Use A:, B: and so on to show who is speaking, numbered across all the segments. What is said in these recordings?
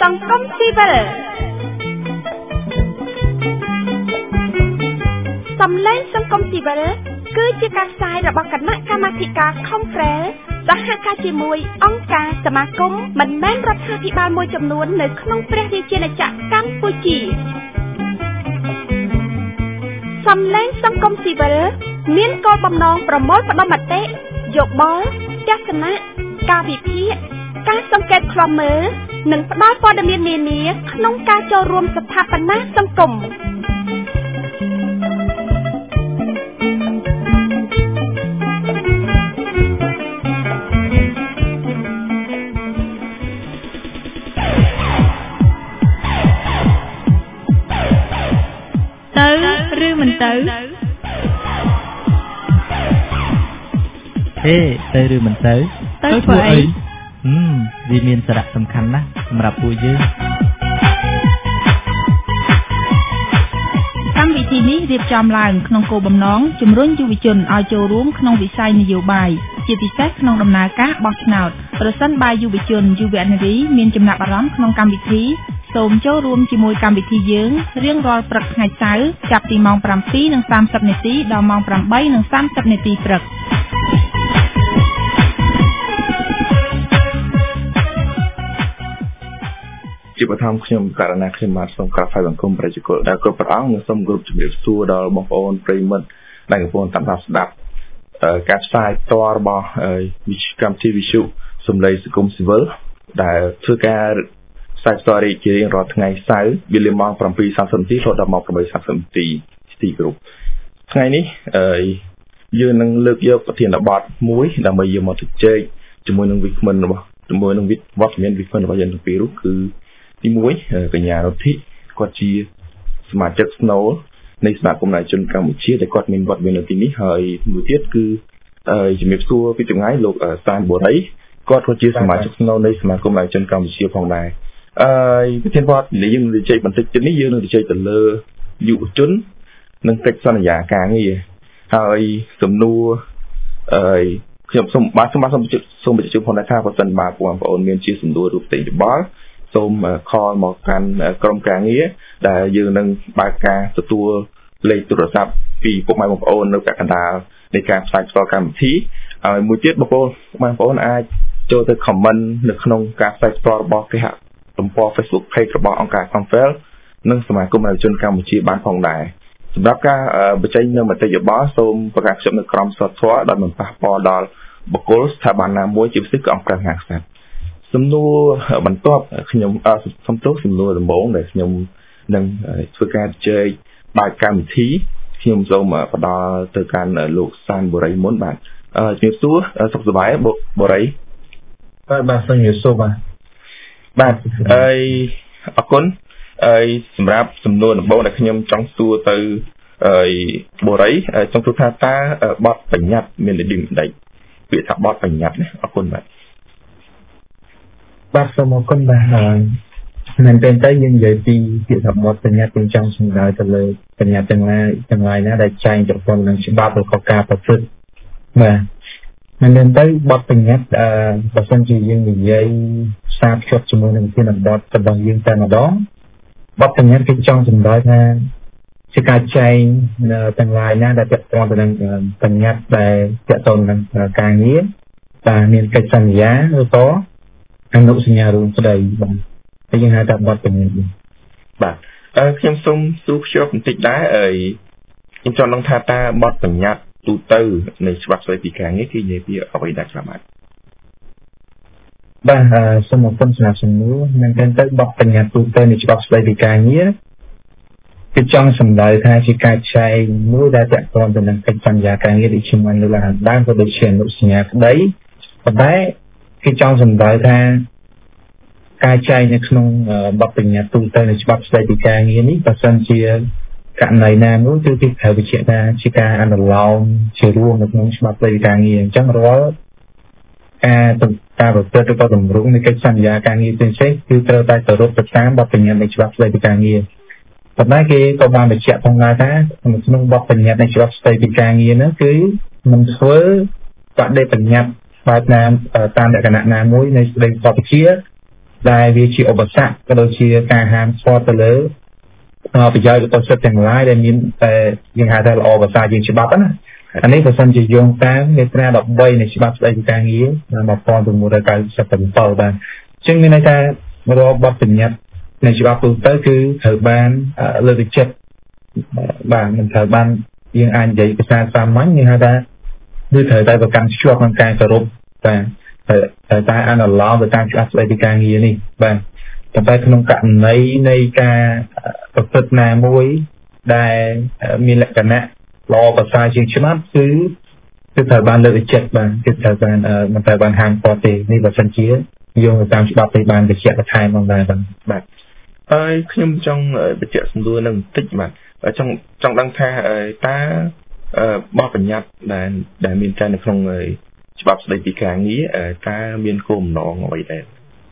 A: សង្គមស៊ីវិលសំឡេងសង្គមស៊ីវិលគឺជាការផ្សាយរបស់គណៈកម្មាធិការ Conference សហការជាមួយអង្គការសមាគមមិនមែនរដ្ឋាភិបាលមួយចំនួននៅក្នុងព្រះរាជាណាចក្រកម្ពុជាសំឡេងសង្គមស៊ីវិលមានគោលបំណងប្រមូលផ្ដុំមតិយោបល់ទស្សនៈការវិភាគការសង្កេតឃ្លាំមើលនិងផ្ដល់ព័ត៌មាននានាក្នុងការចូលរួមស្ថាបនាសង្គម
B: ឬមិនទៅ
C: ទៅឬមិនទៅ
B: ធ្វើអី
C: វាមានសារៈសំខាន់ណាស់សម្រាប់ពួកយើង
B: កម្មវិធីនេះរៀបចំឡើងក្នុងគោលបំណងជំរុញយុវជនឲ្យចូលរួមក្នុងវិស័យនយោបាយជាពិសេសក្នុងដំណើរការបោះឆ្នោតប្រសិនបើយុវជនយុវនារីមានចំណាប់អារម្មណ៍ក្នុងកម្មវិធីសូមចូលរួមជាមួយកម្មវិធីយើងរៀងរាល់ព្រឹកថ្ងៃសៅរ៍ចាប់ពីម៉ោង 7:30 នាទីដល់ម៉ោង 8:30 នាទីព្រឹក
D: ជាបឋមខ្ញុំករណីខ្ញុំបាទសូមក្រាបថ្វាយបង្គំប្រជាពលរដ្ឋដែលគ្រប់ព្រះអង្គនិងសូមគោរពជំរាបសួរដល់បងប្អូនប្រិយមិត្តដែលកំពុងតាមដានស្ដាប់ការផ្សាយផ្ទាល់របស់វិទ្យុកម្មវិធីវិទ្យុសំឡេងសង្គមស៊ីវិលដែលធ្វើការផ្សាយផ្ទាល់ជារៀងរាល់ថ្ងៃសៅរ៍វេលាម៉ោង 7:30 នាទីរហូតដល់ម៉ោង 8:30 នាទីទីគ្រប់ថ្ងៃនេះយើងនឹងលើកយកប្រធានបទមួយដើម្បីយកមកជជែកជាមួយនឹងវិក្កាមរបស់ជាមួយនឹងវត្តមានវិក្កាមរបស់យើងទាំងពីរនោះគឺទី1កញ្ញារទ្ធីគាត់ជាសមាជិកស្នូលនៃសមាគមប្រជាជនកម្ពុជាដែលគាត់មានវត្តមាននៅទីនេះហើយមួយទៀតគឺជំរាបសួរពីចម្ងាយលោកសានបូរីគាត់ក៏ជាសមាជិកស្នូលនៃសមាគមប្រជាជនកម្ពុជាផងដែរប្រធានបទដែលយើងនឹងជជែកបន្តិចទៀតនេះយើងនឹងជជែកទៅលើយុវជននិងកិច្ចសន្យាការងារហើយសំណួរខ្ញុំសូមបញ្ជាក់ផងដែរថាបើសិនបើបងប្អូនមានជាសំណួររូបទេយោបល់សូមខលមកកាន់ក្រុមការងារដែលយើងនឹងបើកការទទួលលេខទូរស័ព្ទពីពុកម៉ែបងប្អូននៅពាក់កណ្ដាលនៃការផ្សាយផ្ទាល់កម្មវិធីហើយមួយទៀតបងប្អូនអាចចូលទៅ comment នៅក្នុងការផ្សាយផ្ទាល់របស់គេហទំព័រ Facebook page របស់អង្គការ Conference និងសមាគមប្រជាជនកម្ពុជាបានផងដែរសម្រាប់ការបញ្ចេញនៅមតិយោបល់សូមប្រកាសខ្ញុំនៅក្រមសត្វធម៌ដោយមិនប៉ះពាល់ដល់បុគ្គលស្ថាប័នណាមួយជាពិសេសគឺអង្គការខាងស្ថាប័នសំណួរបន្ទាប់ខ្ញុំសំទោសសំណួរដំបូងដែលខ្ញុំនឹងធ្វើការជជែកបើកកម្មវិធីខ្ញុំសូមផ្ដល់ទៅកាន់លោកសានបូរីមុនបាទជំរាបសួរសុខសប្បាយបូរី
E: បាទសូមជំរាបសួរ
D: បាទអរគុណសម្រាប់សំណួរដំបូងដែលខ្ញុំចង់សួរទៅបូរីចង់សួរថាតើបទបញ្ញត្តិមានន័យដូចម្ដេចពាក្យថាបទបញ្ញត្តិណាអរគុណ
E: បាទសូមអរគុណបាទមែនទេតែយើងនិយាយពីពាក្យថាបទបញ្ញត្តិយើងចង់សំដៅទៅលើបញ្ញត្តិទាំងឡាយណាដែលចែងប្រព័ន្ធនឹងច្បាប់ឬក៏ការប្រព្រឹត្តបាទមែនទេបទបញ្ញត្តិបើសិនជាយើងនិយាយផ្សារភ្ជាប់ជាមួយនឹងធានបទរបស់យើងតែម្ដងបទបញ្ញត្តិគឺចង់សំដៅថាជាការចែងទាំងឡាយណាដែលពាក់ព័ន្ធទៅនឹងបញ្ញត្តិដែលពាក់ព័ន្ធនឹងការងារបាទមានកិច្ចសន្យាឬក៏អនុសញ្ញារួមស្ដីបាទហើយយើងហៅថាបទបញ្ញត្តិ
D: បាទខ្ញុំសូមសួរភ្ជាប់បន្តិចដែរខ្ញុំចង់ដឹងថាតើបទបញ្ញត្តិទូទៅនៃច្បាប់ស្ដីពីការងារគឺនិយាយពីអ្វីដែរខ្លះបាទ
E: សូមអរគុណសម្រាប់សំណួរមែនទេបទបញ្ញត្តិទូទៅនៃច្បាប់ស្ដីពីការងារគឺចង់សំដៅថាជាការចែងមួយដែលពាក់ព័ន្ធទៅនឹងកិច្ចសន្យាការងារដូចជាមិនលើកឡើងដើមក៏ដូចជាអនុសញ្ញាក្តីប៉ុន្តែគឺចង់សំដៅថាការចែងនៅក្នុងបទបញ្ញត្តិទូទៅនៃច្បាប់ស្ដីពីការងារនេះបើសិនជាករណីណាមួយគឺគេត្រូវបញ្ជាក់ថាជាការអនុលោមជារួមនៅក្នុងច្បាប់ស្ដីពីការងារអញ្ចឹងរាល់ការប្រព្រឹត្តទៅតាមទម្រង់នៃកិច្ចសន្យាការងារផ្សេងៗគឺត្រូវតែគោរពទៅតាមបទបញ្ញត្តិនៃច្បាប់ស្ដីពីការងារប៉ុន្តែគេក៏បានបញ្ជាក់ផងដែរថាក្នុងបទបញ្ញត្តិនៃច្បាប់ស្ដីពីការងារនោះគឺមិនធ្វើបដិបញ្ញត្តិបែបណាតាមលក្ខណៈណាមួយនៃស្ដីបទវិជាដែលវាជាឧបសគ្គក៏ដូចជាការហាមឃាត់ទៅលើប្រយោជន៍របស់សិទ្ធិទាំងឡាយដែលមានតែយើងហៅថាល្អភាសាយើងច្បាប់ណាអានេះបើសិនជាយោងតាមមាត្រា13នៃច្បាប់ស្តីពីការងារ1997បាទអញ្ចឹងមានន័យថារាល់បទបញ្ញត្តិនៃច្បាប់ទូទៅគឺត្រូវបានលើកទឹកចិត្តបាទមិនត្រូវបានយើងអាចនិយាយភាសាសាមញ្ញយើងហៅថាគឺត្រូវតែប្រកាន់ខ្ជាប់នឹងការគោរពបាទត្រូវតែអនុលោមទៅតាមច្បាប់ស្តីពីការងារនេះបាទតែក្នុងករណីនៃការប្រព្រឹត្តណាមួយដែលមានលក្ខណៈល្អប្រសើរជាងច្បាប់គឺត្រូវបានលើកទឹកចិត្តបាទគឺត្រូវបានមិនត្រូវបានហាមឃាត់ទេនេះបើសិនជាយោងទៅតាមច្បាប់ទៅបានបញ្ជាក់បន្ថែមផងដែរបាទ
D: ហើយខ្ញុំចង់បញ្ជាក់សំណួរនឹងបន្តិចបាទចង់ដឹងថាតើបទបញ្ញត្តិដែលមានតែនៅក្នុងច្បាប់ស្តីពីការងារតើមានគោលបំណងអ្វីដែរ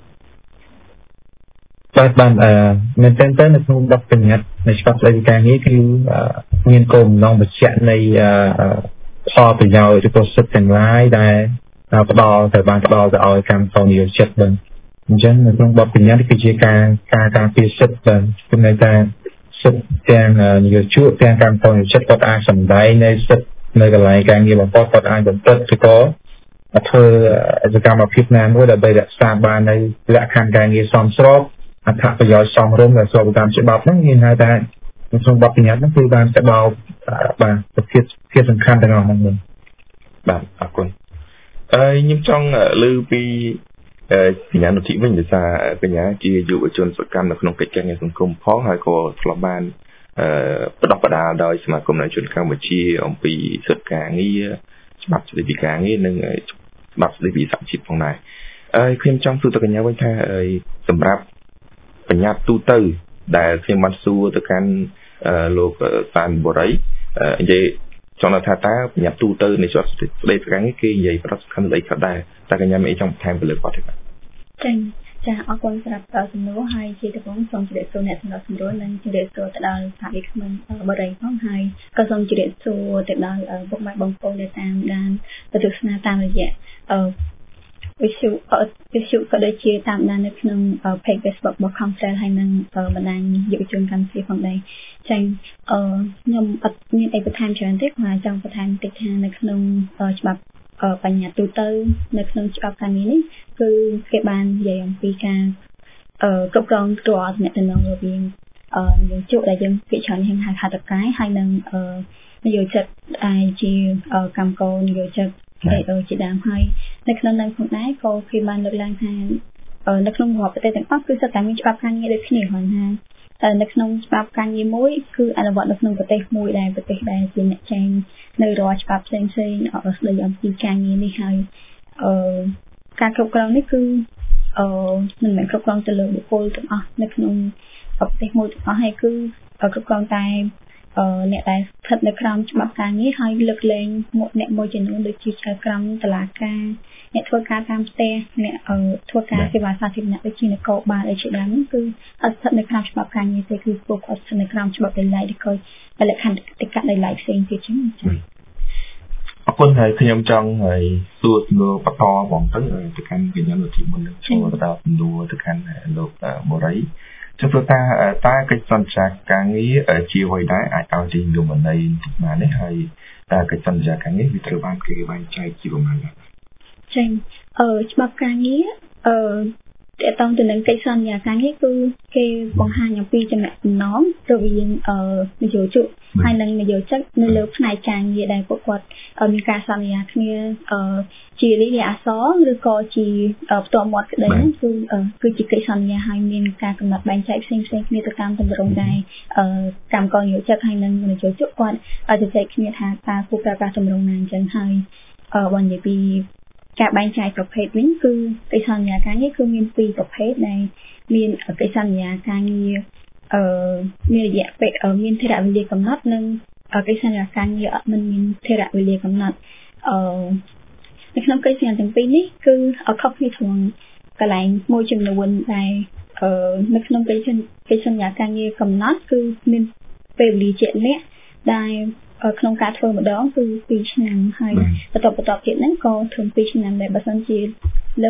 E: បាទមែនទែនទៅនៅក្នុងបទបញ្ញត្តិនៃច្បាប់ស្តីពីការងារគឺមានគោលបំណងបញ្ជាក់នៃផលប្រយោជន៍ឬក៏សិទ្ធិទាំងឡាយដែលត្រូវបានផ្ដល់ទៅឲ្យកម្មករនិយោជិតបាទអញ្ចឹងនៅក្នុងបទបញ្ញត្តិគឺជាការការពារសិទ្ធិបាទគឺន័យថាសិទ្ធិទាំងនិយោជកទាំងកម្មករនិយោជិតគាត់អាចសម្ដែងនៅសិទ្ធិនៅកន្លែងការងាររបស់គាត់អាចបំពេញឬក៏ធ្វើសកម្មភាពណាមួយដើម្បីរក្សាបាននៅលក្ខខណ្ឌការងារសមស្របអត្ថប្រយោជន៍សមរម្យដែលស្របតាមច្បាប់ហ្នឹងមានហៅថាក្នុងបទបញ្ញត្តិហ្នឹងគឺបានទៅដល់បាទភាពសំខាន់ទាំងអស់ហ្នឹង
D: បាទអរគុណខ្ញុំចង់លើពីកញ្ញានុធីវិញដោយសារកញ្ញាជាយុវជនសកម្មនៅក្នុងកិច្ចការងារសង្គមផងហើយក៏ធ្លាប់បានបដិបដាលដោយសមាគមប្រជាជនកម្ពុជាអំពីសិទ្ធិការងារច្បាប់ស្តីពីការងារនិងច្បាប់ស្តីពីសហជីពផងដែរខ្ញុំចង់សួរទៅកញ្ញាវិញថាសម្រាប់បញ្ញត្តិទូទៅដែលខ្ញុំបានសួរទៅកាន់លោកសានបុរីនិយាយចង់ថាតើបញ្ញត្តិទូទៅនៃច្បាប់ស្តីពីការងារគេនិយាយប្រសិទ្ធភាពអីខ្លះដែរតែកញ្ញាមានអីចង់បន្ថែមទៅលើគាត់ទេបាទ
A: ចាអរគុណសម្រាប់សំណួរហើយជាដំបូងសូមជម្រាបសួរអ្នកសម្រាប់សម្រួលនិងជម្រាបសួរទៅដល់សហវិក្កាមបរិយផងហើយក៏សូមជម្រាបសួរទៅដល់ពុកម៉ែបងប្អូនដែលតាមដានទស្សនាតាមរយៈវិទ្យុក៏ដូចជាតាមដាននៅក្នុង page Facebook របស់ Conference ហើយនិងបណ្ដាញយុវជនកម្ពុជាផងដែរចាខ្ញុំអត់មានអីបន្ថែមច្រើនទេគ្រាន់តែចង់បន្ថែមតិចថានៅក្នុងច្បាប់បញ្ញត្តិទូទៅនៅក្នុងច្បាប់ការងារនេះគឺគេបាននិយាយអំពីការគ្រប់គ្រងរាល់ទំនាក់ទំនងរវាងនិយោជកដែលយើងភាគច្រើនហៅហត្ថកាយហើយនិងនិយោជិតដែលជាកម្មករនិយោជិតជាដើមហើយនៅក្នុងនឹងផងដែរក៏គេបានលើកឡើងថានៅក្នុងប្រទេសទាំងអស់គឺសិតតែមានច្បាប់ការងារដូចគ្នាហ្នឹងណានៅក្នុងច្បាប់ការងារមួយគឺអនុវត្តនៅក្នុងប្រទេសមួយដែលប្រទេសដែលជាអ្នកចែងនៅរាល់ច្បាប់ផ្សេងៗស្ដីអំពីការងារនេះហើយការគ្រប់គ្រងនេះគឺមិនមែនគ្រប់គ្រងទៅលើបុគ្គលទាំងអស់នៅក្នុងប្រទេសមួយទាំងអស់ហើយគឺគ្រប់គ្រងតែអ្នកដែលស្ថិតនៅក្រោមច្បាប់ការងារហើយលើកលែងអ្នកមួយចំនួនដូចជាក្រមតុលាការអ្នកធ្វើការតាមផ្ទះអ្នកធ្វើការសេវាសាធារណៈដូចជានគរបាលអីជាដើមហ្នឹងគឺអត់ស្ថិតនៅក្រោមច្បាប់ការងារទេគឺពួកគាត់ស្ថិតនៅក្រោមច្បាប់ដែលឬក៏លក្ខខណ្ឌតិកៈដែលផ្សេងទៀតចឹង
D: អរគុណហើយខ្ញុំចង់ឲ្យសួរសំណួរបន្តបងទៅកាន់កញ្ញានុធីមុននឹងចូលទៅដល់សំណួរទៅកាន់លោកបូរីចុះព្រោះតើកិច្ចសន្យាការងារជាអ្វីដែរអាចឲ្យទីនិយមន័យបន្តិចបាននេះហើយតើកិច្ចសន្យាការងារវាត្រូវបានគេបែងចែកជាប្រមាណណា
A: ចាច្បាប់ការងារតើតទៅនឹងកិច្ចសន្យាការងារគឺគេបង្ហាញអំពីចំណេះដំណងរវាងនយោជកហើយនិងនយោជិតនៅលើផ្នែកការងារដែលពួកគាត់មានការសន្យាគ្នាជាលិខិតអក្សរឬក៏ជាផ្ទាល់មាត់ក្តីគឺជាកិច្ចសន្យាហើយមានការកំណត់បែងចែកផ្សេងៗគ្នាទៅតាមទម្រង់ដែលកម្មករនយោជិតហើយនិងនយោជកគាត់ជជែកគ្នាថាតើគួរប្រើប្រាស់ទម្រង់ណាអញ្ចឹងហើយបើនិយាយពីការបែងចែកប្រភេទវិញគឺកិច្ចសន្យាការងារគឺមានពីរប្រភេទដែលមានកិច្ចសន្យាការងារមានរយៈពេលមានថិរវេលាកំណត់និងកិច្ចសន្យាការងារអត់មានថិរវេលាកំណត់នៅក្នុងកិច្ចសន្យាទាំងពីរនេះគឺខុសគ្នាត្រង់កន្លែងមួយចំនួនដែលនៅក្នុងកិច្ចសន្យាការងារកំណត់គឺមានពេលវេលាជាក់លាក់ដែលក្នុងការធ្វើម្ដងគឺ2ឆ្នាំហើយបន្តទៀតហ្នឹងក៏ត្រឹម2ឆ្នាំដែរបើសិនជាលើស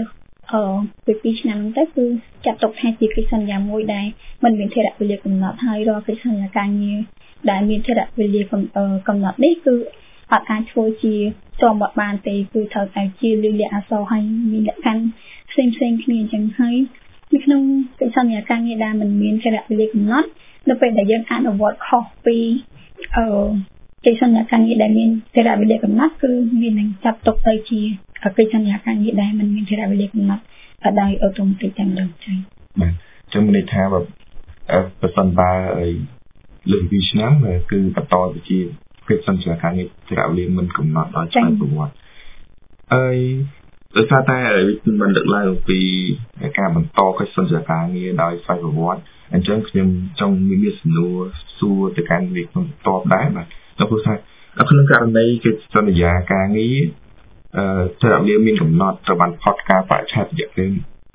F: ពី2ឆ្នាំទៅគឺចាត់ទុកថាជាកិច្ចសន្យាមួយដែលមិនមានថេរវេលាកំណត់ហើយរាល់កិច្ចសន្យាការងារដែលមានថេរវេលាកំណត់នេះគឺអត់អាចធ្វើជាជាប់មាត់បានទេគឺត្រូវតែជាលិលាអក្សរហើយមានលក្ខខណ្ឌផ្សេងគ្នាអញ្ចឹងហើយនៅក្នុងកិច្ចសន្យាការងារដែលមិនមានថេរវេលាកំណត់នៅពេលដែលយើងអនុវត្តខុសពីកិច្ចសន្យាការងារដែលមានថេរវេលាកំណត់គឺវានឹងចាត់ទុកទៅជាកិច្ចសន្យាការងារដែលមិនមានថេរវេលាកំណត់ដោយអូតូម៉ាទិកតែម្ដងចា៎
D: បាទខ្ញុំមានន័យថាបើប្រសិនបើលើក2ឆ្នាំគឺបន្តទៅជាកិច្ចសន្យាការងារថេរវេលាមិនកំណត់ដោយស្វ័យប្រវត្តិហើយដោយសារតែមិនដឹកឡើងពីការបន្តកិច្ចសន្យាការងារដោយស្វ័យប្រវត្តិអញ្ចឹងខ្ញុំចង់មានសំណួរសួរទៅកាន់វិក្កាមតបដែរបាទទៅព្រោះថាក្នុងករណីកិច្ចសន្យាការងារថេរវេលាមានកំណត់ត្រូវបានផុតការបរិច្ឆេទរយៈពេល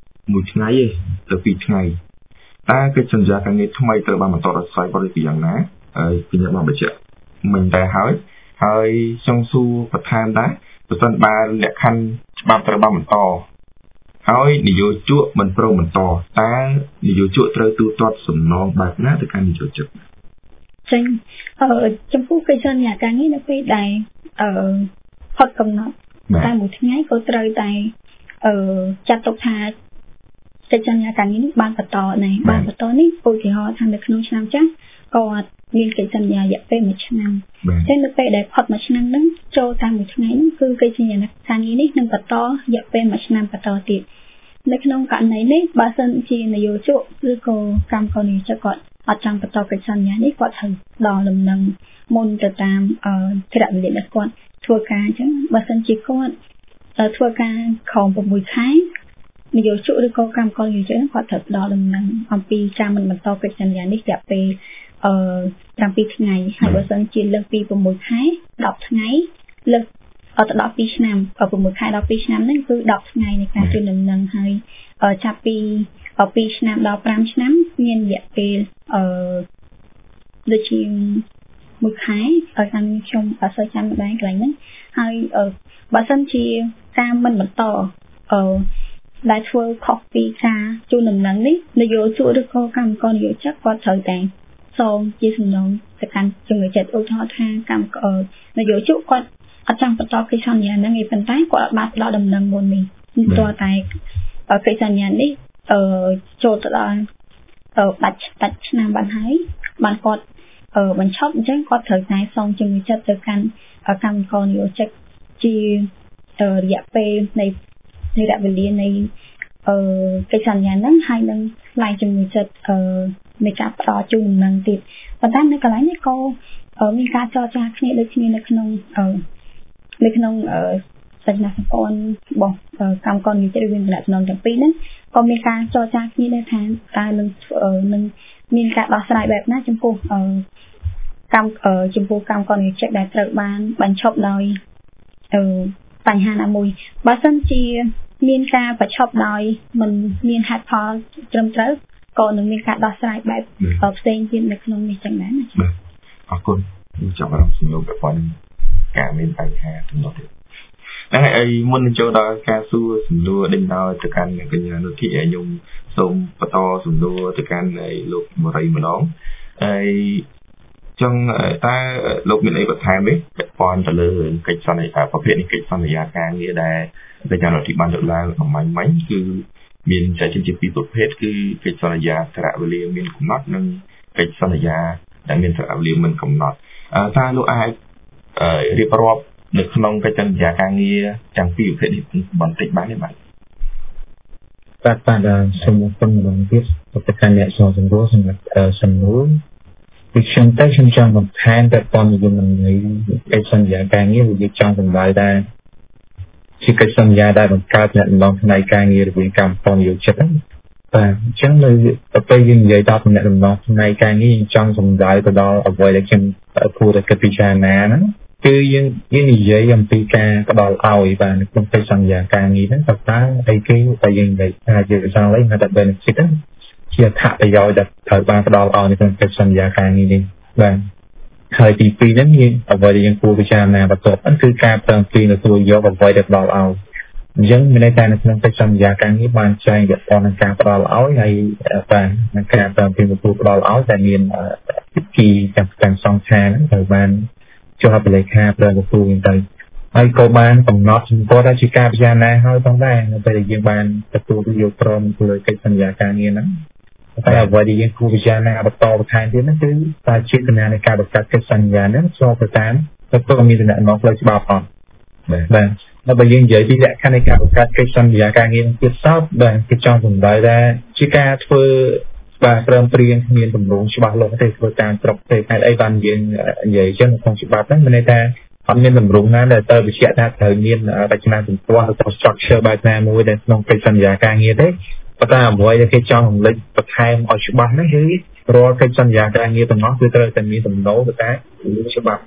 D: 1ថ្ងៃទៅ2ថ្ងៃតើកិច្ចសន្យាការងារថ្មីត្រូវបានបន្តដោយស្វ័យប្រវត្តិយ៉ាងណាហើយខ្ញុំបានបញ្ជាក់មិញតែហើយចង់សួរបន្ថែមដែរប្រសិនបើលក្ខខណ្ឌច្បាប់ត្រូវបានបន្តហើយនយោជកមិនព្រមបន្តតើនយោជកត្រូវទូទាត់សំណងបែបណាទៅកាន់នយោជក
F: ចឹងចំពោះកិច្ចសន្យាការងារនៅពេលដែលផុតកំណត់តែមួយថ្ងៃក៏ត្រូវតែចាត់ទុកថាកិច្ចសន្យាការងារនេះបានបន្តដែរបានបន្តនេះឧទាហរណ៍ថានៅក្នុងឆ្នាំចាស់គាត់មានកិច្ចសន្យារយៈពេល1ឆ្នាំចឹងនៅពេលដែលផុត1ឆ្នាំហ្នឹងចូលតាមមួយថ្ងៃហ្នឹងគឺកិច្ចសន្យាការងារនេះនឹងបន្តរយៈពេល1ឆ្នាំបន្តទៀតនៅក្នុងករណីនេះបើសិនជានយោជកឬក៏កម្មករនិយោជកគាត់អត់ចង់បន្តកិច្ចសន្យានេះគាត់ត្រូវដល់ដំណឹងមុនទៅតាមថេរវេលាដែលគាត់ធ្វើការអញ្ចឹងបើសិនជាគាត់ធ្វើការក្រោម6ខែនយោជកឬក៏កម្មករនិយោជកគាត់ត្រូវដល់ដំណឹងអំពីការមិនបន្តកិច្ចសន្យានេះរយៈពេល7ថ្ងៃហើយបើសិនជាលើសពី6ខែ10ថ្ងៃលើសទៅដល់2ឆ្នាំ6ខែដល់2ឆ្នាំហ្នឹងគឺ10ថ្ងៃនៃការជូនដំណឹងហើយចាប់ពី2ឆ្នាំដល់5ឆ្នាំមានរយៈពេលដូចជា1ខែឲ្យតាមខ្ញុំអត់សូវចាំដែរកន្លែងហ្នឹងហើយបើសិនជាការមិនបន្តដែលធ្វើខុសពីការជូនដំណឹងនេះនយោជកឬក៏កម្មករនយោជកគាត់ត្រូវតែសូមជាសំណងទៅកាន់ជំនួយចិត្តឧទាហរណ៍ថាកម្មករនយោជកគាត់អត់ចង់បន្តកិច្ចសន្យាហ្នឹងឯប៉ុន្តែគាត់អត់បានផ្ដល់ដំណឹងមុននេះព្រោះតែកិច្ចសន្យានេះចូលទៅដល់ដាច់ឆ្នាំបានហើយបានគាត់បញ្ឈប់អញ្ចឹងគាត់ត្រូវតែសូមជំនួយចិត្តទៅកាន់កម្មករនយោជកជារយៈពេលនៃរយៈវេលានៃកិច្ចសន្យាហ្នឹងហើយនឹងថ្លៃជំនួយចិត្តនៃការផ្ដល់ជូនដំណឹងទៀតប៉ុន្តែនៅកន្លែងនេះក៏មានការចរចាគ្នាដូចគ្នានៅក្នុងសញ្ញាសម្ព័ន្ធរបស់កម្មករនិយោជកវិញ្ញាណតំណទាំងពីរហ្នឹងក៏មានការចរចាគ្នាដែរថាតើនឹងមានការដោះស្រាយបែបណាចំពោះកម្មករនិយោជកដែលត្រូវបានបញ្ឈប់ដោយបញ្ហាណាមួយបើសិនជាមានការបញ្ឈប់ដោយមិនមានហេតុផលត្រឹមត្រូវក៏នឹងមានការដោះស្រាយបែបផ្សេងទៀតនៅក្នុងនេះចឹងដែរណា
D: បាទអរគុណខ្ញុំចាប់អារម្មណ៍សំណួរប្រព័ន្ធការមានបញ្ហាទំនាស់ទៀតហើយមុននឹងចូលដល់ការសួរសំណួរដេញដោយទៅកាន់កញ្ញានុធីខ្ញុំសូមបន្តសំណួរទៅកាន់លោកមរីម្ដងហើយចង់តើលោកមានអីបន្ថែមទេពាក់ព័ន្ធទៅលើកិច្ចសន្យាប្រភេទនេះកិច្ចសន្យាការងារដែលកញ្ញានុធីបានលើកឡើងអំបញ្ញមិញគឺមានចែកចេញជាពីរប្រភេទគឺកិច្ចសន្យាថេរវេលាមានកំណត់និងកិច្ចសន្យាដែលមានថេរវេលាមិនកំណត់តើលោកអាចរៀបរាប់នៅក្នុងកិច្ចសន្យាការងារទាំងពីរប្រភេទនេះបន្តិចបានទេបាទ
E: សូមអរគុណម្ដងទៀតទៅកាន់អ្នកសំណួរសម្រាប់សំណួរពីខ្ញុំចង់បន្ថែមទៅតាមនិយមន័យកិច្ចសន្យាការងារវាចង់សម្ដៅដែរជាកិច្ចសន្យាដែលបង្កើតអ្នកដំណងផ្នែកការងាររវាងកម្មករនិយោជកបាទអញ្ចឹងនៅពេលយើងនិយាយដល់អ្នកដំណងផ្នែកការងារយើងចង់សម្ដៅទៅដល់អ្វីដែលខ្ញុំគួរតែគិតពិចារណាហ្នឹងគឺយើងនិយាយអំពីការផ្ដល់ឲ្យបាទនៅក្នុងកិច្ចសន្យាការងារហ្នឹងតើអីគេតែយើងនិយាយថាជាភាសាអង់គ្លេសហៅថា benefit ជាអត្ថប្រយោជន៍ដែលត្រូវបានផ្ដល់ឲ្យនៅក្នុងកិច្ចសន្យាការងារនេះបាទហើយទី2ហ្នឹងយើងអ្វីដែលយើងគួរពិចារណាបន្ទាប់ហ្នឹងគឺការប្រឹងប្រែងទទួលយកអ្វីដែលផ្ដល់ឲ្យអញ្ចឹងមានន័យថានៅក្នុងកិច្ចសន្យាការងារបានចែងពាក់ព័ន្ធនឹងការផ្ដល់ឲ្យហើយបាននឹងការតាមពីទទួលផ្ដល់ឲ្យតែមានពិធីទាំងសងខាងហ្នឹងត្រូវបានចុះហត្ថលេខាប្រកបវិញទៅហើយក៏បានកំណត់សម្គាល់ថាជាការពិចារណាហើយផងដែរនៅពេលដែលយើងបានទទួលយកព្រមលើកិច្ចសន្យាការងារហ្នឹងតែអ្វីដែលយើងគួរពិចារណាបន្តបន្ថែមទៀតហ្នឹងគឺតើចេតនានៃការបង្កើតកិច្ចសន្យាហ្នឹងស្របទៅតាមទៅមានដំណើរផ្លូវច្បាប់អត់បាទហើយបើយើងនិយាយពីលក្ខខណ្ឌនៃការបង្កើតកិច្ចសន្យាការងារទៀតសោតបាទគឺចង់សម្ដៅថាជាការធ្វើបាទព្រមព្រៀងគ្មានទម្រង់ច្បាស់លាស់ទេធ្វើតាមស្រុកទេហេតុអីបានយើងនិយាយចឹងក្នុងច្បាប់ហ្នឹងមានន័យថាអត់មានទម្រង់ណាដែលទៅបញ្ជាក់ថាត្រូវមានរចនាសម្ព័ន្ធឬ structure បែបណាមួយដែលក្នុងកិច្ចសន្យាការងារទេប៉ុន្តែអ្វីដែលគេចង់រំលេចបន្ថែមឲ្យច្បាស់ហ្នឹងគឺរាល់កិច្ចសន្យាការងារទាំងអស់គឺត្រូវតែមានទំនោរទៅតាមច្បាប់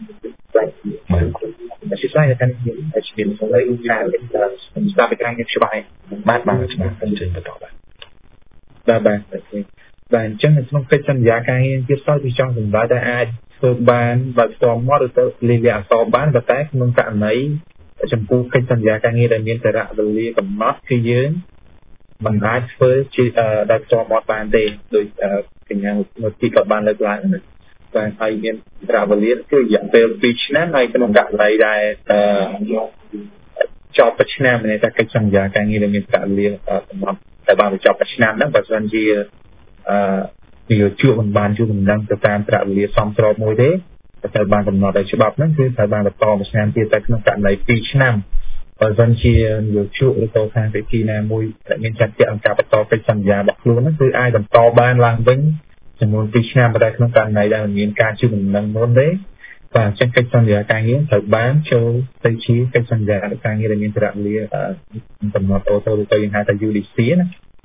E: បាទជាស្អីតែខ្ញុំតែជាមិនលើឧទាហរណ៍ស្ដាប់ពីខាងនេះច្បាស់បាទច្បាស់ទៅចេញបន្តបាទបាទអញ្ចឹងនៅក្នុងកិច្ចសន្យាការងារទៀតសោះគឺចង់សម្ដៅថាអាចធ្វើបានបើផ្ទាល់មាត់ឬទៅលាយអក្សរបានប៉ុន្តែក្នុងករណីចំពោះកិច្ចសន្យាការងារដែលមានសារៈវេលាកំណត់គឺយើងមិនអាចធ្វើជាដោយផ្ទាល់មាត់បានទេដោយកញ្ញាមួយទីក៏បានលើកឡើងណាបាទហើយមានសារៈវេលាគឺរយៈពេល2ឆ្នាំហើយក្នុងករណីដែលចប់1ឆ្នាំមានតែកិច្ចសន្យាការងារដែលមានសារៈវេលាកំណត់តែបានបញ្ចប់1ឆ្នាំហ្នឹងបើមិនជានិយោជកមិនបានជួយដំណឹងទៅតាមសារៈវេលាសមស្របមួយទេតែបានកំណត់ដោយច្បាប់ហ្នឹងគឺត្រូវបានបន្ត1ឆ្នាំទៀតតែក្នុងករណី2ឆ្នាំបើមិនជានិយោជកឬក៏ខាងវិធីណាមួយដែលមានចាត់ជាអង្គការបន្តកិច្ចសន្យារបស់ខ្លួនហ្នឹងគឺអាចបន្តបានឡើងវិញចំនួន2ឆ្នាំតែក្នុងករណីដែលមានការជួយដំណឹងមុនទេបាទចឹងកិច្ចសន្យាការងារត្រូវបានចូលទៅជាកិច្ចសន្យាការងារដែលមានសារៈវេលាកំណត់អូតូឬក៏យើងហៅថា UDC ណា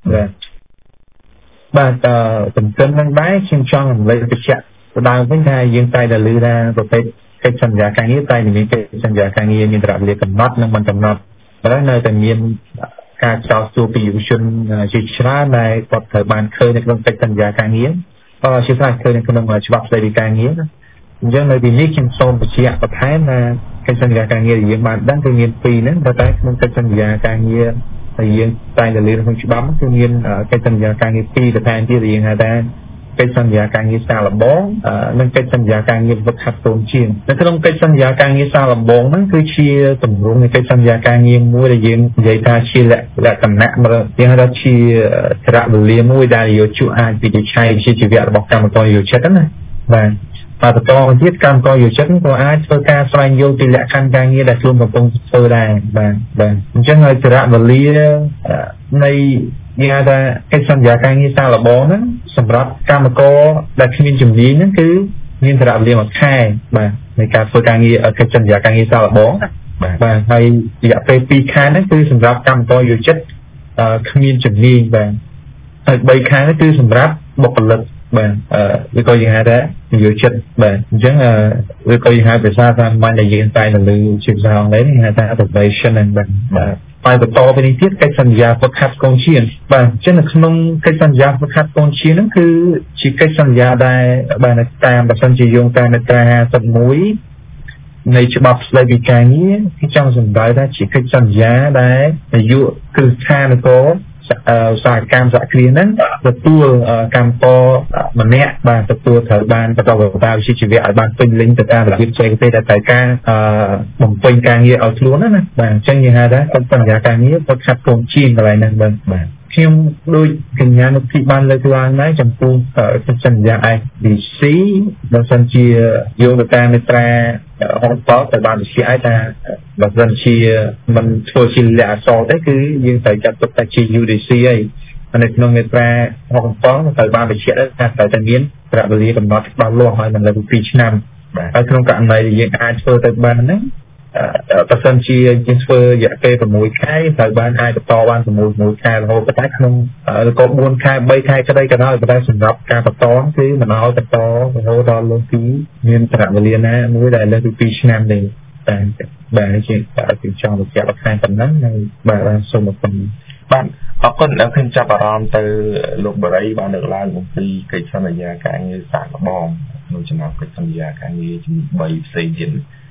E: បាទសំខាន់នឹងដែរខ្ញុំចង់រំលឹកបញ្ជាក់ដើមវិញថាយើងតែតែលើថាប្រភេទកិច្ចសន្យាការងារតែមានកិច្ចសន្យាការងារមានសារៈវេលាកំណត់និងមិនកំណត់តែនៅតែមានការចោទសួរពីយុវជនជាច្រើនដែលគាត់ត្រូវបានឃើញនៅក្នុងកិច្ចសន្យាការងារក៏ជាស្អាតឃើញនៅក្នុងច្បាប់ស្តីពីការងារអញ្ចឹងនៅទីនេះខ្ញុំសូមបញ្ជាក់បន្ថែមថាកិច្ចសន្យាការងារដែលយើងបានដឹងគឺមាន2ហ្នឹងតែក្នុងកិច្ចសន្យាការងារដែលយើងតែលើក្នុងច្បាប់គឺមានកិច្ចសន្យាការងារ2បន្ថែមទៀតដែលយើងហៅថាកិច្ចសន្យាការងារសាកល្បងនិងកិច្ចសន្យាការងារវឹកហាត់តូនជាងនៅក្នុងកិច្ចសន្យាការងារសាកល្បងហ្នឹងគឺជាទម្រង់នៃកិច្ចសន្យាការងារមួយដែលយើងនិយាយថាជាលក្ខណៈយើងហៅថាជាសារៈវេលាមួយដែលយោជកអាចវិនិច្ឆ័យជាជីវៈរបស់កម្មករយោជិតណាបាទបន្តទៀតកម្មករយោជិតក៏អាចធ្វើការស្វែងយល់ពីលក្ខខណ្ឌការងារដែលខ្លួនកំពុងធ្វើដែរបាទអញ្ចឹងហើយសារៈវេលានៃយើងហៅថាកិច្ចសន្យាការងារសាកល្បងហ្នឹងសម្រាប់កម្មករដែលគ្មានជំនាញហ្នឹងគឺមានសារៈវេលា1ខែបាទនៃការធ្វើការងារកិច្ចសន្យាការងារសាកល្បងបាទហើយរយៈពេល2ខែហ្នឹងគឺសម្រាប់កម្មករយោជិតគ្មានជំនាញបាទហើយ3ខែហ្នឹងគឺសម្រាប់បុគ្គលិកបាទឬក៏យើងហៅថានិយោជិតបាទអញ្ចឹងឬក៏យើងហៅភាសាតាមមិនដែលយើងតែលើជាភាសាអង់គ្លេសគេហៅថា probation ហ្នឹងបាទហើយបន្តទៅនេះទៀតកិច្ចសន្យាហ្វឹកហាត់កូនឈៀនបាទអញ្ចឹងនៅក្នុងកិច្ចសន្យាហ្វឹកហាត់កូនឈៀនហ្នឹងគឺជាកិច្ចសន្យាដែលបានតាមបើសិនជាយោងតាមមាត្រា51នៃច្បាប់ស្តីពីការងារគឺចង់សម្ដៅថាជាកិច្ចសន្យាដែលអាយុគ្រឹះស្ថានក៏ឧស្សាហកម្មសហគ្រាសហ្នឹងទទួលកម្មករម្នាក់បាទទទួលត្រូវបានបន្តបន្តវិជ្ជាជីវៈឲ្យបានពេញលេញទៅតាមរបៀបបច្ចេកទេសដែលត្រូវការបំពេញការងារឲ្យខ្លួនណាបាទអញ្ចឹងយើងហៅថាកិច្ចសន្យាការងារពុតខាត់កូនជាងកន្លែងហ្នឹងបាទខ្ញុំដូចកញ្ញានុទីបានលើកឡើងដែរចំពោះកិច្ចសន្យា FDC បើសិនជាយោងទៅតាមមាត្រា67ទៅបានវិជាឲ្យថាបើសិនជាមិនធ្វើជាលក្ខអក្សរទេគឺយើងត្រូវចាត់ទុកថាជា UDC ហើយនៅក្នុងមាត្រា67ទៅបានវិជាថាត្រូវតែមានរយៈវេលាកំណត់ច្បាស់លាស់ហើយមិនលើពី2ឆ្នាំហើយក្នុងករណីដែលយើងអាចធ្វើទៅបានហ្នឹងបើសិនជាយើងធ្វើរយៈពេល6ខែត្រូវបានអាចបន្តបាន6ខែរហូតតែក្នុងឬក៏4ខែ3ខែក្តីក៏ដោយតែសម្រាប់ការបន្តគឺមិនឲ្យបន្តរហូតដល់លើពីមានរយៈវេលាណាមួយដែលលើពី2ឆ្នាំទេតែបាទជាចង់បញ្ជាក់បន្ថែមប៉ុណ្ណឹងហើយបាទសូមអរគុណបាទអរគុណដែលខ្ញុំចាប់អារម្មណ៍ទៅលោកបរិយបានលើកឡើងអំពីកិច្ចសន្យាការងារសាកល្បងក្នុងចំណោមកិច្ចសន្យាការងារចំនួន3ផ្សេងទៀត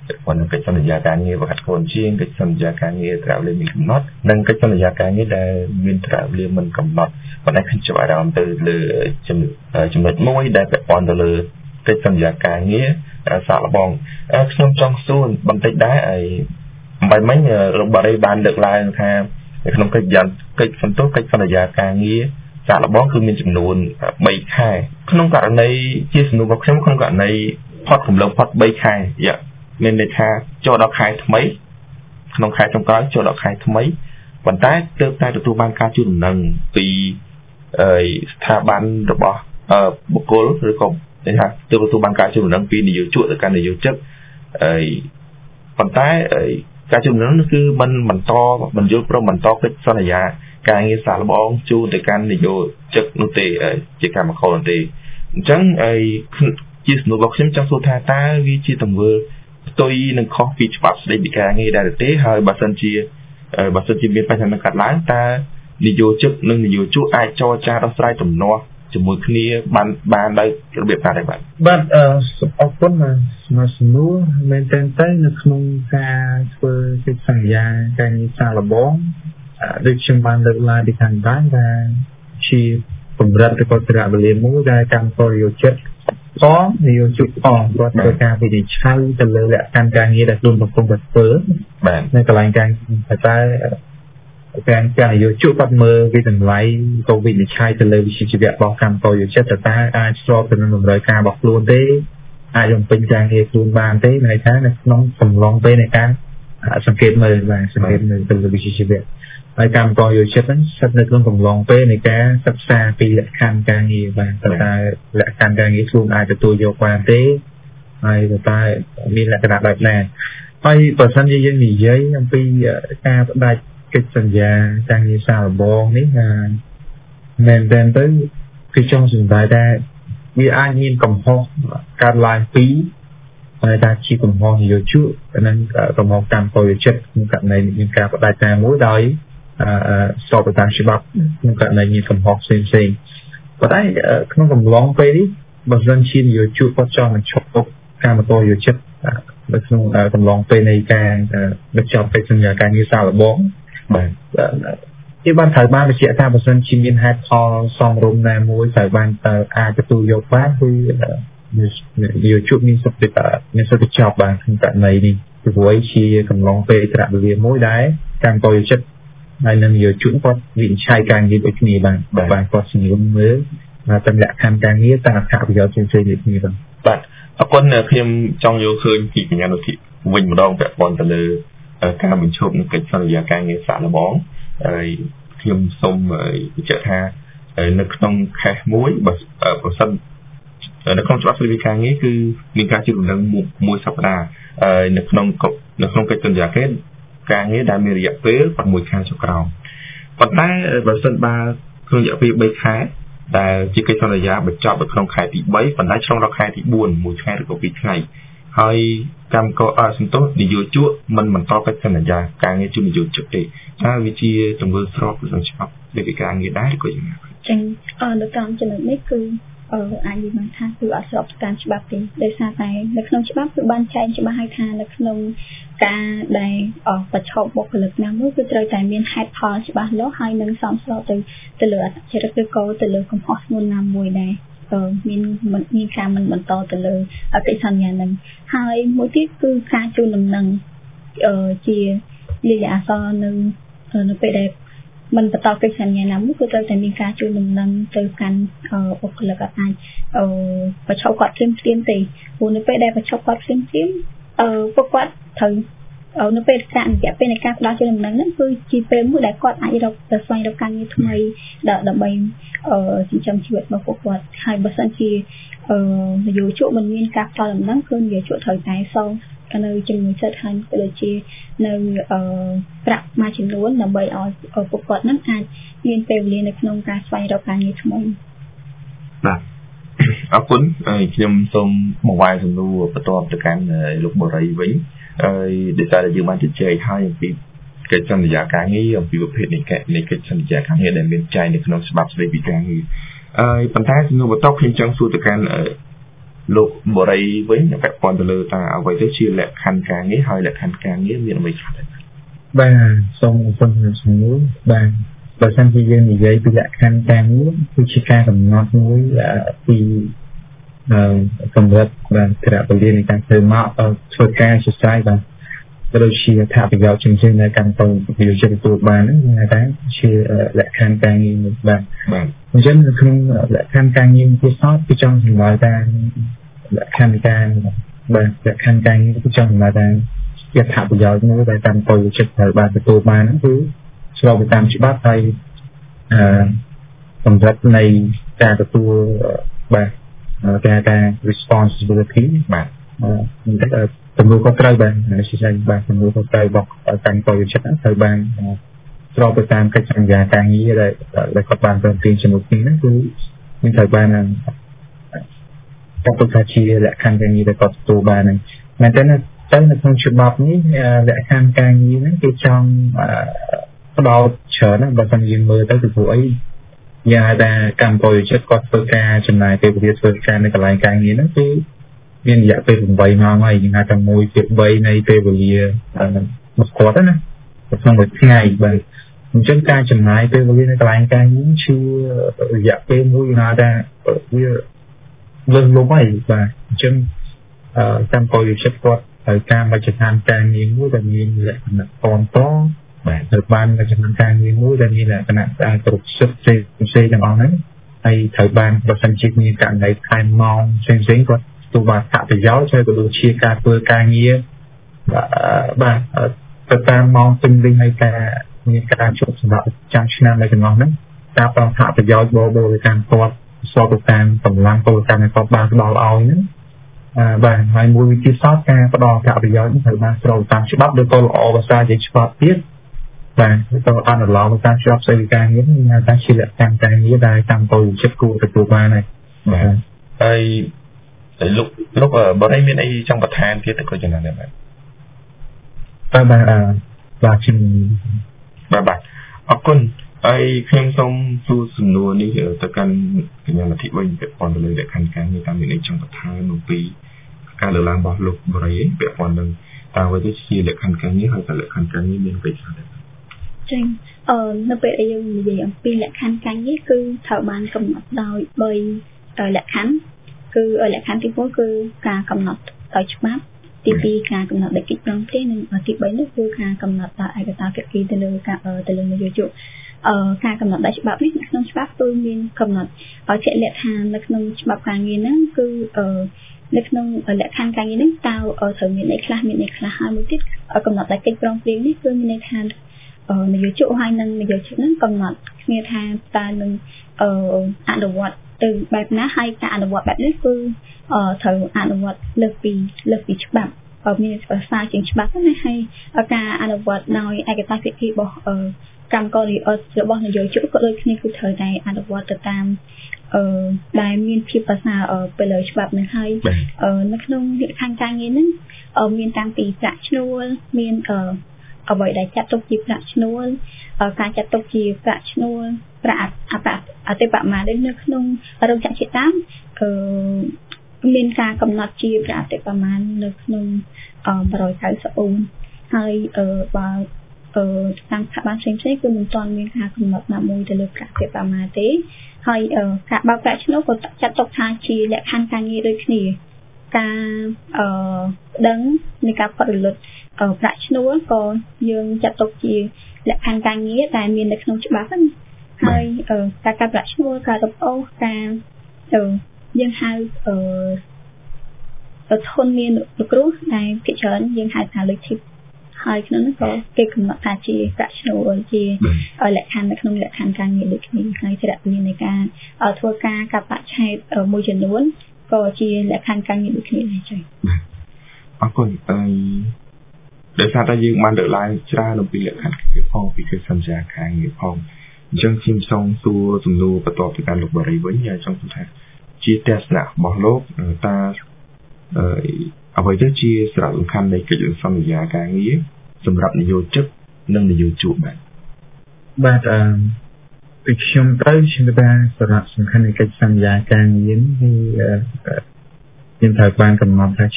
D: ប៉ុន្តែកិច្ចសន្យាការងារបង្ហាត់ខ្លួនជាងកិច្ចសន្យាការងារត្រាវលេមានកំណត់និងកិច្ចសន្យាការងារដែលមានត្រាវលេមិនកំណត់ប៉ុន្តែខ្ញុំចាប់អារម្មណ៍ទៅលើចំណុចមួយដែលពាក់ព័ន្ធទៅលើកិច្ចសន្យាការងារសាកល្បងខ្ញុំចង់សួរបន្តិចដែរហើយអំបញ្ញមិញរបស់រីបានលើកឡើងថាក្នុងកិច្ចសន្ទុះកិច្ចសន្យាការងារសាកល្បងគឺមានចំនួន3ខែក្នុងករណីជាសំណួររបស់ខ្ញុំក្នុងករណីផុតកំឡុងផុត3ខែមានន័យថាចូលដល់ខែថ្មីក្នុងខែចុងក្រោយចូលដល់ខែថ្មីប៉ុន្តែទើបតែទទួលបានការជូនដំណឹងពីស្ថាប័នរបស់បុគ្គលឬក៏និយាយថាទើបទទួលបានការជូនដំណឹងពីនយោជកទៅកាន់នយោជិកប៉ុន្តែការជូនដំណឹងគឺមិនយល់ព្រមបន្តកិច្ចសន្យាការងារសាកល្បងជូនទៅកាន់នយោជិកនោះទេជាកម្មករនោះទេអញ្ចឹងជាសំណួររបស់ខ្ញុំចង់សួរថាតើវាជាទង្វើផ្ទុយនឹងខុសពីច្បាប់ស្តីពីការងារដែរទេហើយបើសិនជាមានបញ្ហានឹងកាត់ឡើងតើនយោជិកនិងនយោជកអាចចរចាដោះស្រាយទំនាស់ជាមួយគ្នាបានដោយរបៀបណាដែរបាទ
E: អរគុណសំណួរមែនតើនៅក្នុងការធ្វើកិច្ចសន្យាការងារសាកល្បងដូចខ្ញុំបានលើកឡើងពីខាងដើមថាជាកម្រិតឬក៏ត្រាវលាមួយដែលកម្មករនយោជិកផងនយោជកផងគាត់ធ្វើការវិនិច្ឆ័យទៅលើលក្ខខណ្ឌការងារដែលខ្លួនកំពុងតែធ្វើនៅកន្លែងការតែការនយោជកគាត់មើលវិតម្លៃក៏វិនិច្ឆ័យទៅលើវិជ្ជាជីវៈរបស់កម្មករនយោជិកតើអាចស្របទៅនឹងតម្រូវការរបស់ខ្លួនទេអាចបំពេញការងារខ្លួនបានទេន័យថានៅក្នុងកំឡុងពេលនៃការសង្កេតមើលទៅលើវិជ្ជាជីវៈហើយកម្មករនយោជិកហ្នឹងស្ថិតនៅក្នុងកំឡុងពេលនៃការសិក្សាពីលក្ខខណ្ឌការងារបានតើលក្ខខណ្ឌការងារខ្លួនអាចទទួលយកបានទេហើយតើមានលក្ខណៈបែបណាហើយបើសិនជាយើងនិយាយអំពីការផ្ដាច់កិច្ចសន្យាការងារសាកល្បងនេះមែនតើគឺចង់សម្ដៅថាវាអាចមានកំហុសកើតឡើងពីហើយថាជាកំហុសនយោជកនិងកំហុសកម្មករនយោជិកក្នុងករណីមានការផ្ដាច់តាមមួយដោយស្របតាមច្បាប់ក្នុងករណីមានកំហុសផ្សេងប៉ុន្តែក្នុងកំឡុងពេលនេះបើសិនជានយោជកគាត់ចង់បញ្ឈប់កម្មករនយោជិកនៅក្នុងកំឡុងពេលនៃការបញ្ចប់កិច្ចសន្យាការងារសាកល្បងបាទគេបានត្រូវបានបញ្ជាក់ថាបើសិនជាមានហេតុផលសមរម្យណាមួយត្រូវបានអាចទទួលយកបានគឺនយោជកមានសិទ្ធិចប់បានក្នុងករណីនេះព្រោះជាកំឡុងពេលត្រាក់វេលាមួយដែរកម្មករនយោជិកហើយនឹងនយោជកគាត់វិនិច្ឆ័យការងារដូចគ្នាបានគាត់សង្រួមមើលតាមលក្ខខណ្ឌការងារតាមអត្ថប្រយោជន៍ផ្សេងៗដូចគ្នា
D: បាទអរគុណខ្ញុំចង់យកឃើញពីបញ្ញានុធិវិញម្ដងពាក់ព័ន្ធទៅលើការបញ្ឈប់នៃកិច្ចសន្យាការងារសាកល្បងហើយខ្ញុំសូមបញ្ជាក់ថានៅក្នុងខេសមួយបើសិននៅក្នុងច្បាប់ស្តីពីការងារគឺមានការជូនដំណឹងមួយសប្តាហ៍នៅក្នុងកិច្ចសន្យាការងារដែលមានរយៈពេល6ខែចុងក្រោយប៉ុន្តែបើសិនបើក្នុងរយៈពេល3ខែដែលជាកិច្ចសន្យាបញ្ចប់នៅក្នុងខែទី3ប៉ុន្តែឆ្លងដល់ខែទី4មួយថ្ងៃឬក៏2ថ្ងៃហើយកម្មករសន្ទុះនយោជកមិនបន្តកិច្ចសន្យាការងារជំនយោជកទេថាវាជាទង្វើស្របនឹងច្បាប់ស្តីពីការងារដែរឬក៏យ៉ាងណា
F: ចឹងនៅតាមចំណុចនេះគឺអាចនិយាយថាគឺអត់ស្របតាមច្បាប់ទេដោយសារតែនៅក្នុងច្បាប់គឺបានចែងច្បាស់ហើយថានៅក្នុងការដែលប្រឈប់បុគ្គលិកណាមួយគឺត្រូវតែមានហេតុផលច្បាស់លាស់ហើយនឹងសមស្របទៅលើអត្ថចរិតឬក៏ទៅលើកំហុសធ្ងន់ណាមួយដែរមានការមិនបន្តទៅលើកិច្ចសន្យានឹងហើយមួយទៀតគឺការជូនដំណឹងជាលិខិតអក្សរនៅពេលដែលមិនបន្តកិច្ចសន្យាណាមួយគឺត្រូវតែមានការជូនដំណឹងទៅកាន់បុគ្គលិកអាចបញ្ឈប់គាត់ភ្លាមៗទេព្រោះនៅពេលដែលបញ្ឈប់គាត់ភ្លាមៗពួកគាត់ត្រូវនៅពេលការរយៈពេលនៃការផ្ដល់ជូនដំណឹងហ្នឹងគឺជាពេលមួយដែលគាត់អាចស្វែងរកការងារថ្មីដើម្បីចិញ្ចឹមជីវិតរបស់ពួកគាត់ហើយបើសិនជានយោជកមិនមានការផ្ដល់ដំណឹងគឺនយោជកត្រូវតែសងនៅជាមួយសិទ្ធិហើយក៏ដូចជានៅប្រាក់មួយចំនួនដើម្បីឲ្យពួកគាត់នឹងអាចមានពេលវេលានៅក្នុងការស្វែងរកការងារថ្មី
D: បាទអរគុណខ្ញុំសូមបង្វែរសំណួរបន្តទៅកាន់លោកបរិយវិញហើយដោយសារតែយើងបានជជែកហើយអំពីកិច្ចសន្យាការងារអំពីប្រភេទនៃកិច្ចសន្យាការងារដែលមានចែងនៅក្នុងច្បាប់ស្តីពីការងារប៉ុន្តែសំណួរបន្តខ្ញុំចង់សួរទៅកាន់លោកបរិយវិញពាក់ព័ន្ធទៅលើថាអ្វីទៅជាលក្ខខណ្ឌការងារហើយលក្ខខណ្ឌការងារមានអ្វីខ្លះដែរ
E: បាទសូមសំណួរបាទបើសិនជាយើងនិយាយពីលក្ខខណ្ឌការងារគឺជាការកំណត់មួយពីកម្រិតបាទក្រពលាននៃការធ្វើមកធ្វើការសរសៃបាទដូចជាថាប្រយោជន៍ជាងនៅកម្មវិធីវិទ្យាទទួលបានហ្នឹងតែជាលក្ខខណ្ឌការងារមួយបាទអញ្ចឹងនៅក្នុងលក្ខខណ្ឌការងារជាសតគឺចង់សម្ដៅថាលក្ខខណ្ឌការបាទលក្ខខណ្ឌការងារគឺចង់សម្ដៅថាជាថាប្រយោជន៍មួយដែលកម្មវិធីវិទ្យាត្រូវបានទទួលបានហ្នឹងគឺស្របទៅតាមច្បាប់ហើយកម្រិតនៃការទទួលបាទការ responsibility បាទទំនួលខុសត្រូវបានជាស្អីបាទទំនួលខុសត្រូវរបស់កម្មវិធីវិទ្យាត្រូវបានស្របទៅតាមកិច្ចសន្យាការងារដែលគាត់បានព្រមព្រៀងជាមួយគ្នាហ្នឹងគឺមានត្រូវបានគាត់ថាជាលក្ខខណ្ឌការងារដែលគាត់ទទួលបានហ្នឹងមែនទេនៅក្នុងច្បាប់នេះលក្ខខណ្ឌការងារហ្នឹងគេចង់ផ្ដោតច្រើនណាស់បើមិនយើងមើលទៅពីព្រោះអីយ៉ាងថាកម្មវិធីវិទ្យាគាត់ធ្វើការចំណាយពេលវេលាធ្វើការនៅកន្លែងការងារហ្នឹងគឺមានរយៈពេល8ម៉ោងហើយយើងហៅថា1/3នៃពេលវេលារបស់គាត់ណាក្នុងមួយថ្ងៃបាទអញ្ចឹងការចំណាយពេលវេលានៅកន្លែងការងារជារយៈពេលមួយយើងហៅថាវាលឿនលំហើយបាទអញ្ចឹងកម្មវិធីវិទ្យាគាត់ត្រូវការមជ្ឈដ្ឋានការងារមួយដែលមានលក្ខណៈតបាទត្រូវបានមជ្ឈដ្ឋានការងារមួយដែលមានលក្ខណៈស្អាតគ្រប់សិទ្ធិផ្សេងទាំងអស់ហ្នឹងហើយត្រូវបានប្រសិនជាមានករណីខែម៉ោងផ្សេងៗគាត់ទូបានអត្ថប្រយោជន៍ហើយក៏ដូចជាការធ្វើការងារបាទទៅតាមម៉ោងពេញលេញហើយការមានការជួបសម្រាប់ចាំឆ្នាំនៅក្នុងហ្នឹងតាមអត្ថប្រយោជន៍បបរិការគាត់ស្របទៅតាមកម្លាំងពលកម្មដែលគាត់បានផ្ដល់ឲ្យហ្នឹងបាទហើយមួយវិធីសាស្ត្រការផ្ដល់អត្ថប្រយោជន៍ត្រូវបានស្របតាមច្បាប់ឬក៏ល្អភាសាជាច្បាប់ទៀតបាទទៅអនុលោមតាមច្បាប់ស្តីការងារមានថាជាលក្ខខណ្ឌការងារដែលកម្មវិធីវិទ្យាគួរទទួលបានហើយ
D: បាទហើយលោកបរិយមានអីចង់បន្ថែមទៀតទៅក៏ចំណេះដែរបាទ
E: បាទជំ
D: រាបបាទអរគុណហើយខ្ញុំសូមសួរសំណួរនេះទៅកាន់កញ្ញាលទ្ធិវិញពាក់ព័ន្ធទៅលើលក្ខខណ្ឌការងារតាមមានអីចង់បន្ថែមអំពីការលើកឡើងរបស់លោកបរិយពាក់ព័ន្ធនឹងតើអ្វីទៅជាលក្ខខណ្ឌការងារហើយតើលក្ខខណ្ឌការងារមានអ្វីខ្លះដែរ
F: ចឹងនៅពេលដែលយើងនិយាយអំពីលក្ខខណ្ឌការងារគឺត្រូវបានកំណត់ដោយ3លក្ខខណ្ឌគឺលក្ខខណ្ឌទី1គឺការកំណត់ដោយច្បាប់ទី2ការកំណត់ដោយកិច្ចព្រមព្រៀងនិងទី3នោះគឺការកំណត់ដោយឯកសារភាគីទៅលើនយោជកការកំណត់ដោយច្បាប់នេះនៅក្នុងច្បាប់គឺមានកំណត់ឲ្យជាក់លាក់ថានៅក្នុងច្បាប់ការងារហ្នឹងគឺនៅក្នុងលក្ខខណ្ឌការងារនេះតើត្រូវមានអីខ្លះហើយមួយទៀតកំណត់ដោយកិច្ចព្រមព្រៀងនេះគឺមានន័យថានយោជកហើយនិងនយោជកហ្នឹងកំណត់គ្នាថាតើនឹងអនុវត្តទៅបែបណាហើយការអនុវត្តបែបនេះគឺត្រូវអនុវត្តលើសពីច្បាប់មានភាសាជាងច្បាប់ណាហើយការអនុវត្តដោយឯកសារភាគីរបស់កម្មកររបស់នយោជកក៏ដូចគ្នាគឺត្រូវតែអនុវត្តទៅតាមដែលមានភាពប្រសើរទៅលើច្បាប់នឹងហើយនៅក្នុងលក្ខខណ្ឌការងារហ្នឹងមានតាំងពីប្រាក់ឈ្នួលមានអ្វីដែលចាត់ទុកជាប្រាក់ឈ្នួលការចាត់ទុកជាប្រាក់ឈ្នួលប្រាក់អតិបមាដូចនៅក្នុងរោងចក្រជាតាមមានការកំណត់ជាប្រាក់អតិបមានៅក្នុង190អូនហើយបើតាមស្ថាប័នផ្សេងៗគឺមិនទាន់មានការកំណត់ណាមួយទៅលើប្រាក់អតិបមាទេហើយការបើកប្រាក់ឈ្នួលក៏ចាត់ទុកថាជាលក្ខខណ្ឌការងារដូចគ្នាការដឹងនៃការផុតរលត់ប្រាក់ឈ្នួលក៏យើងចាត់ទុកជាលក្ខខណ្ឌការងារដែលមាននៅក្នុងច្បាប់ហ្នឹងហើយការកាត់ប្រាក់ឈ្នួលការរំអូសការយើងហៅធនមានលោកគ្រូដែលគេច្រើនយើងហៅថាលុយធីបហើយក្នុងនោះក៏គេកំណត់ថាជាប្រាក់ឈ្នួលជាលក្ខខណ្ឌនៅក្នុងលក្ខខណ្ឌការងារដូចគ្នាហើយចរន្តនៃការធ្វើការកាប់ប្រាក់ឆែកមួយចំនួនក៏ជាលក្ខខណ្ឌការងារដូចគ្នាដែរចា៎
D: អរគុណដោយសារតែយើងបានលើកឡើងច្រើនអំពីលក្ខខណ្ឌការងារផងពីកិច្ចសន្យាការងារផងអញ្ចឹងខ្ញុំសូមសួរសំណួរបន្តទៅកាន់លោកបរិយវិញហើយចង់សួរថាជាទស្សនៈរបស់លោកតើអ្វីទៅជាសារៈសំខាន់នៃកិច្ចសន្យាការងារសម្រាប់នយោជកនិងនយោជក
E: បាទពីខ្ញុំទៅខ្ញុំថាសារៈសំខាន់នៃកិច្ចសន្យាការងារគឺ nhưng thời ban cầm ngọc ta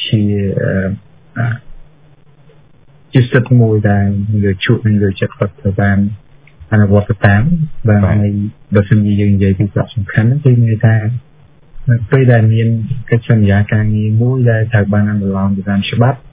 E: chỉ rất mùi là người chụp người chất vật thời ban anh là vật tám và ngày đợt sinh gì dừng vậy thì gặp sủng khánh thì người ta bây giờ miền cái chân giá càng nghi mũi ra thời ban anh làm thì làm sẽ bắt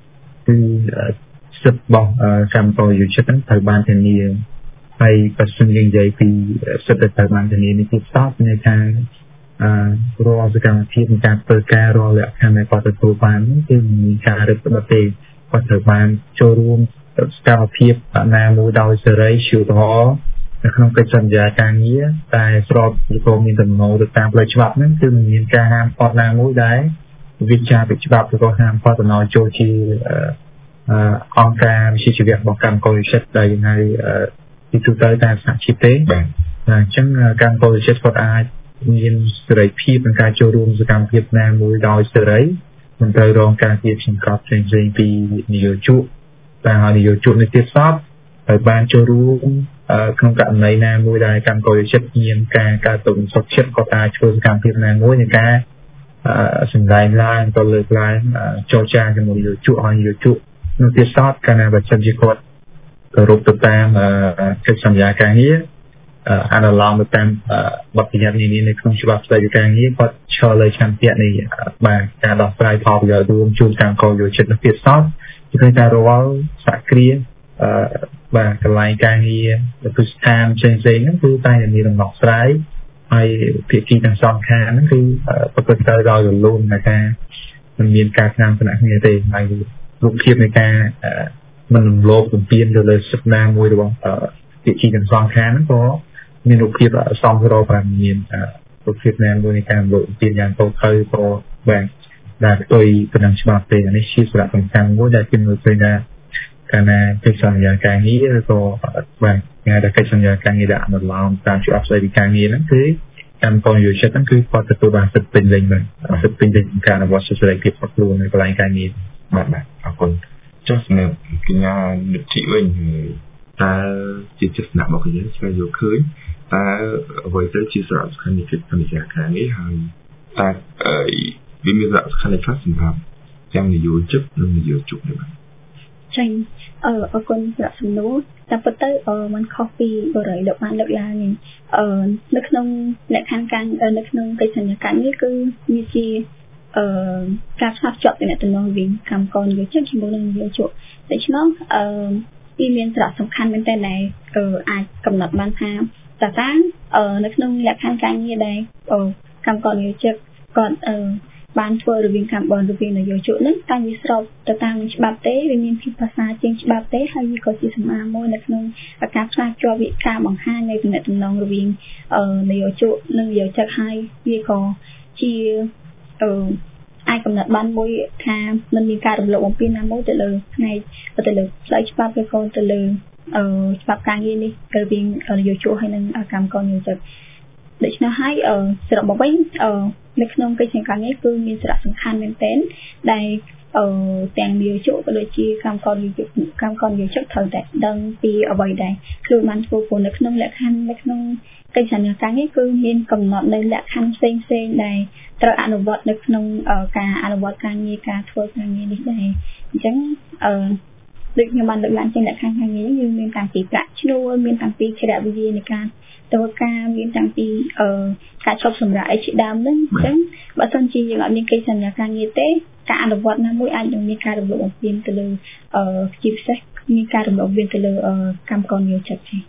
E: thì sập bọc cầm tôiอยู่chất thời ban thì nhiều hay đợt sinh dừng vậy thì sập thời ban thì nhiều thì stop người taรอสกังที่มีการเปิดการรอและทำในปอตตัวบ้านที่มีการเริ่มต้นเป็นปอตบ้านโชว์รูมสกังที่นามูดาวเสรีชิวท้อในขนมเป็นสัญญาการนี้แต่สอบที่ผมมีตำแหน่งตามประฉบับนั้นคือมีการห้ามปอนามูได้วิจารณ์ประฉบับแล้วก็ห้ามปอตนอยโจชีองค์การวิชีวิตบอกการโกยเช็ดได้ในที่ถูกต้องตามสัญชิเต้จังการโกยเช็ดปอตมีเสรีพีเป็นการโจรวมสกังเพียบนามูดาวเสรีมันเตยรองการเพียบสินค้าเชิงปีนิยจุแต่หานิยจุในเทียบซับไปบ้านโจรวมขนมกันในนามูได้การโกยเช็ดเงียนการตุ่มสดเช็ดก็ตายโชว์สกังเพียบนามูในการสิ่งใดล่างตัวเลือกล่างโจจากันนิยจุหานิยจุในเทียบซับการแบบสัญญาณกรุบตัวตามคือสัญญาการนี้อันนั้นลองไปเป็นบัตรประชาชนนี้ในขนมฉบับสไตล์การนี้พอเชื่อเลยชั้นเตี้ยนี่มาการดอกไม้พอเยอะดูจูนการโกยเช็ดนักเรียนสอบที่เคยการรู้ว่าสักเรียมาการรายการนี้คือทำเชิงเชิงนั่นคือใต้มีลำดอกสไลด์ไอ้พิธีต่างสองแค่นั่นคือปกติเราอยู่รุ่นนะครับมันมีการงานขนาดนี้เลยในรูปเทียบในการมันโลกเป็นเปลี่ยนเลยสักนานมวยหรือว่าพิธีต่างสองแค่นั้นก็มีรูปเทียบซ้อมเราแบบมีรูปเทียบแนวในการโดดเปลี่ยนอย่างโตเคยพอแบ่งได้โดยกำลังฉบับเป็นในชีสระสำคัญว่าได้เป็นมือเป็นการเป็นสัญญาการนี้แล้วก็แบ่งงานได้เป็นสัญญาการนี้ได้หมดแล้วตามชื่ออัพไซด์การนี้นั่นคือการตอนอยู่เช่นนั่นคือพอตัวบางสุดเป็นเลยมันสุดเป็นการวัดสุดเลยเก็บฝักรูในรายการนี้
D: แบบเอาคนjust เนี่ยกินงานนึกที่เองแต่จิตจะหนักบอกอย่างนี้ใช่อยู่คืนแต่ไว้แต่ชีสระคันนี้คือคันนี้การนี้ให้แต่วิมีระคันนี้คลาสสิกครับยังมีอยู่จุดนึงมีอยู่จุดนึง
F: ใช่คนระสมนุแต่พอเตอมันคอฟฟี่บริเดมันเลิกลานี่นึกนงและคันการนึกนงไปสัญญาการนี้คือมีจีการทับจอบในตัวน้องวิ่งคำก่อนอยู่เช่นชิมบุญเยอะจุดแต่ฉะนั้นที่มีสระสำคัญเป็นแต่ไหนอาจกำหนดบางครั้งแต่ตั้งนึกนงและคันการนี้ได้คำก่อนอยู่เจ็บก่อนบ้านทัวร์หรือวิ่งคำบอลหรือวิ่งในโยจุนั้นการวิสอบแต่ตั้งฉบับเต้วิมีพิภาษาจริงฉบับเต้ให้มีกฎที่สมาโมนึกนงอาการคลาดจอวิกาบางห้าในตัวน้องหรือวิ่งในโยจุนึงโยจักให้มีกอที่ไอ้กำหนดบ้านมวยค่ะมันมีการรวมรวมปีน้ำมวยแต่เลยในแต่เลยใช้ฉบับไปก่อนแต่เลยฉบับกลางยี่นี่กระวิ่งโยชูให้นึงอาการก่อนอยู่จากเด็กน้อยให้สระบอกว่าในขนมกิจการนี้คือมีสระสำคัญเป็นเต็นได้แต่งโยชูก็เลยชี้การก่อนอยู่ชุดเถิดแต่ดังปีเอาไว้ได้คือมันฟูฟูในขนมและขั้นในขนมกิจการนี้คือมีกำหนดในและขั้นเซ็งได้ตระอนุวัตในขนมการอนุวัตการมีการทัวร์การนี้ได้จังดึกยามวันดึกหลังจังและขั้นนี้ยังมีการตีประชิโนมีการตีเฉดวิธีในการตัวการมีการตีการชอบสมรายชิดามนั่นจังบัดซันจีอย่างมีกิจการนี้เต้การอนุวัตนั้นมวยอันยังมีการระบบเปลี่ยนตัวเลยจิบเซ็กมีการระบบเปลี่ยนตัวเลยกำกรอยู่จัดใช่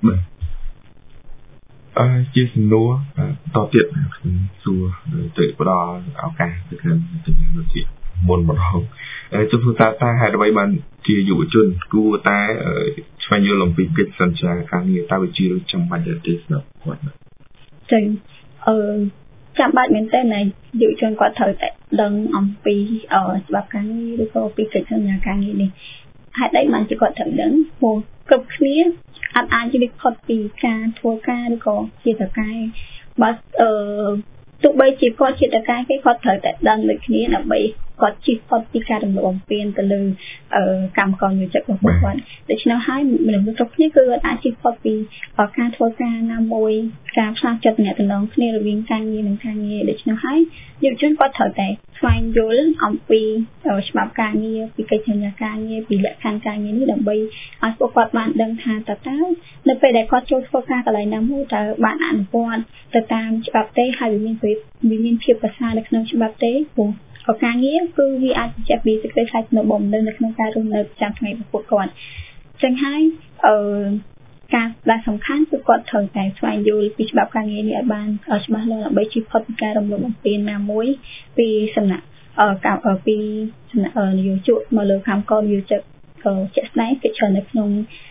D: chia sẻ lúa to tiện xua tự bắt đầu áo cà thực hiện tình hình chuyện buồn bực hồng trong phương ta hai đôi bạn chia dụ chun cua ta phải như lòng bình kết sẵn sàng càng nhiều ta bị chia đôi trong bài giải test nào quạt
F: trình chạm bạn miền tây này dụ chun qua thời tại đằng ông pi bạc càng như được có pi kịch trong nhà càng như này hai đấy mà chỉ còn thằng đến một cực khía anh chỉ được họcពីការធ្វើការឬក៏ជាតកាយបើទោះបីជាគាត់ជាតកាយគេគាត់ត្រូវតែដឹងដូចគ្នាដើម្បីគាត់ជិះផុតពីការរំលោភបំពានទៅលើកម្មករនិយោជិតរបស់គាត់ដូច្នេះហើយមនុស្សគ្រប់គ្នាគឺអាចជិះផុតពីការធ្វើការណាមួយការផ្សារចិត្តអ្នកតំណងគ្នារវាងការងារនិងការងារដូច្នេះហើយយុវជនគាត់ត្រូវតែស្វែងយល់អំពីច្បាប់ការងារពីកិច្ចសន្យាការងារពីលក្ខខណ្ឌការងារនេះដើម្បីឲ្យពួកគាត់បានដឹងថាតើនៅពេលដែលគាត់ចូលធ្វើការកន្លែងណាមួយតើបានអនុវត្តទៅតាមច្បាប់ទេហើយវាមានភាពប្រសើរនៅក្នុងច្បាប់ទេព្រោះការងារគឺវាអាចបញ្ជាក់ពីសេចក្តីថ្លៃថ្នូរបំណងនៅក្នុងការរស់នៅប្រចាំថ្ងៃរបស់ពួកគាត់ចឹងហើយការដែលសំខាន់គឺគាត់ត្រូវតែស្វែងយល់ពីច្បាប់ការងារនេះឲ្យបានច្បាស់លាស់ដើម្បីជៀសផុតពីការរំលោភបំពានណាមួយពីសំណាក់ពីសំណាក់នយោជកមកលើកម្មករនយោជិតជាក់ស្ដែងគេច្រើននៅក្នុង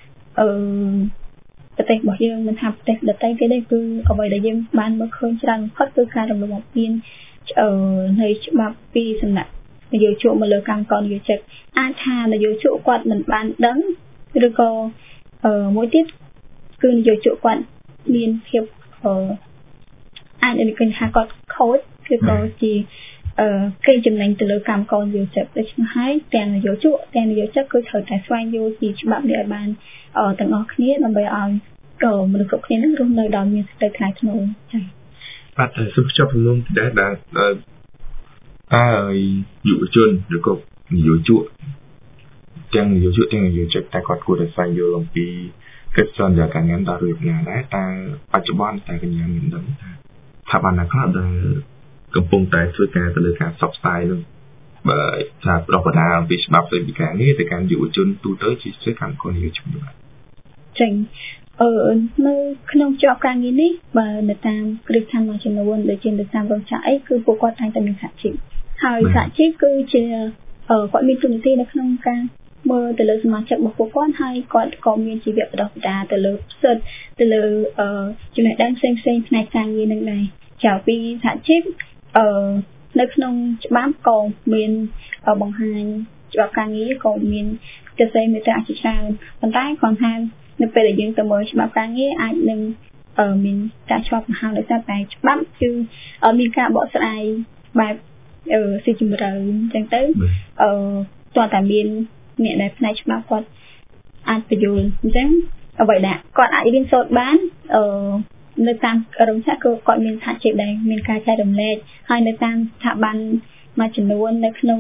F: ប្រទេសរបស់យើងមិនថាប្រទេសដទៃទេគឺអ្វីដែលយើងបានមើលឃើញច្រើនបំផុតគឺការរំលោភបំពាននៃច្បាប់ពីសំណាក់នយោជកមកលើកម្មករនយោជិតអាចថានយោជកគាត់មិនបានដឹងឬក៏មួយទៀតគឺនយោជកគាត់មានភាពអាចនឹងឃើញថាគាត់ខូចគឺក៏ជាគេចំណេញទៅលើកម្មករនយោជិតដូច្នេះហើយទាំងនយោជកទាំងនយោជិតគឺត្រូវតែស្វែងយល់ពីច្បាប់នេះឲ្យបានទាំងអស់គ្នាដើម្បីឲ្យមនុស្សគ្រប់គ្នានឹងរស់នៅដោយមានសេចក្តីថ្លៃថ្នូរចា៎
D: បាទសូមចាប់ជំនុំដែលយុវជនឬក៏នយោជកទាំងនយោជកទាំងនយោជិតតែគាត់គួរតែស្វែងយល់អំពីកិច្ចសន្យាការងារដល់រៀបណាដែរតែបច្ចុប្បន្នតែកញ្ញាមានដឹងថាថាបានណាខ្លះដែលកំពុងតែធ្វើការទៅលើការផ្សព្វផ្សាយនោះបើថាប្រកបដាអំពីច្បាប់ស្តីពីការងារទៅកាន់យុវជនទូទៅជាស្ទើរកម្មករនយោជិតបាទ
F: ចឹងនៅក្នុងជាប់ការងារនេះបើនៅតាមគ្រឹះស្ថានមួយចំនួនដូចជានៅតាមរោងចក្រអីគឺពួកគាត់តែងតែមានសហជីពហើយសហជីពគឺជាគាត់មានទូនាទីនៅក្នុងការមើលទៅលើសមាជិករបស់ពួកគាត់ហើយគាត់ក៏មានជីវៈបដិបដាទៅលើសិទ្ធិទៅលើចំណេះដឹងផ្សេងផ្នែកការងារនឹងដែរចៅពីសហជីពនៅក្នុងច្បាប់ក៏មានបង្ហាញច្បាប់ការងារក៏មានទស្សនវិជ្ជាជាច្រើនប៉ុន្តែគ្រាន់តែនៅពេលដែលយើងទៅមើលច្បាប់ការងារអាចនឹងមានការឆ្លងមហាដោយសារតែច្បាប់គឺមានការបកស្រាយបែបស៊ីជម្រៅអញ្ចឹងទៅតើតែមានអ្នកដែលផ្នែកច្បាប់គាត់អាចបញ្យល់អញ្ចឹងអ្វីដែលគាត់អាចរៀនសូត្របាននៅតាមរោងចក្រគឺគាត់មានសហជីពដែរមានការចែករំលែកហើយនៅតាមស្ថាប័នមួយចំនួននៅក្នុង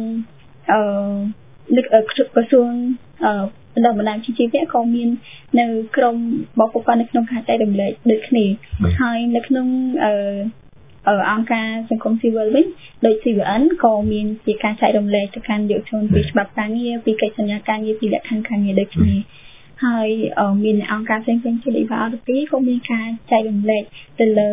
F: ក្រសួងបណ្ដុះបណ្ដាលជីវៈក៏មាននៅក្រុមរបស់ពួកគាត់នៅក្នុងការចែករំលែកដូចគ្នាហើយនៅក្នុងអង្គការសង្គមស៊ីវិលវិញដូច CVN ក៏មានជាការចែករំលែកទៅកាន់យុវជនពីច្បាប់ការងារពីកិច្ចសន្យាការងារពីលក្ខខណ្ឌការងារដូចគ្នាហើយមានអង្គការផ្សេងៗជាលីវាអរទីក៏មានការចែករំលែកទៅលើ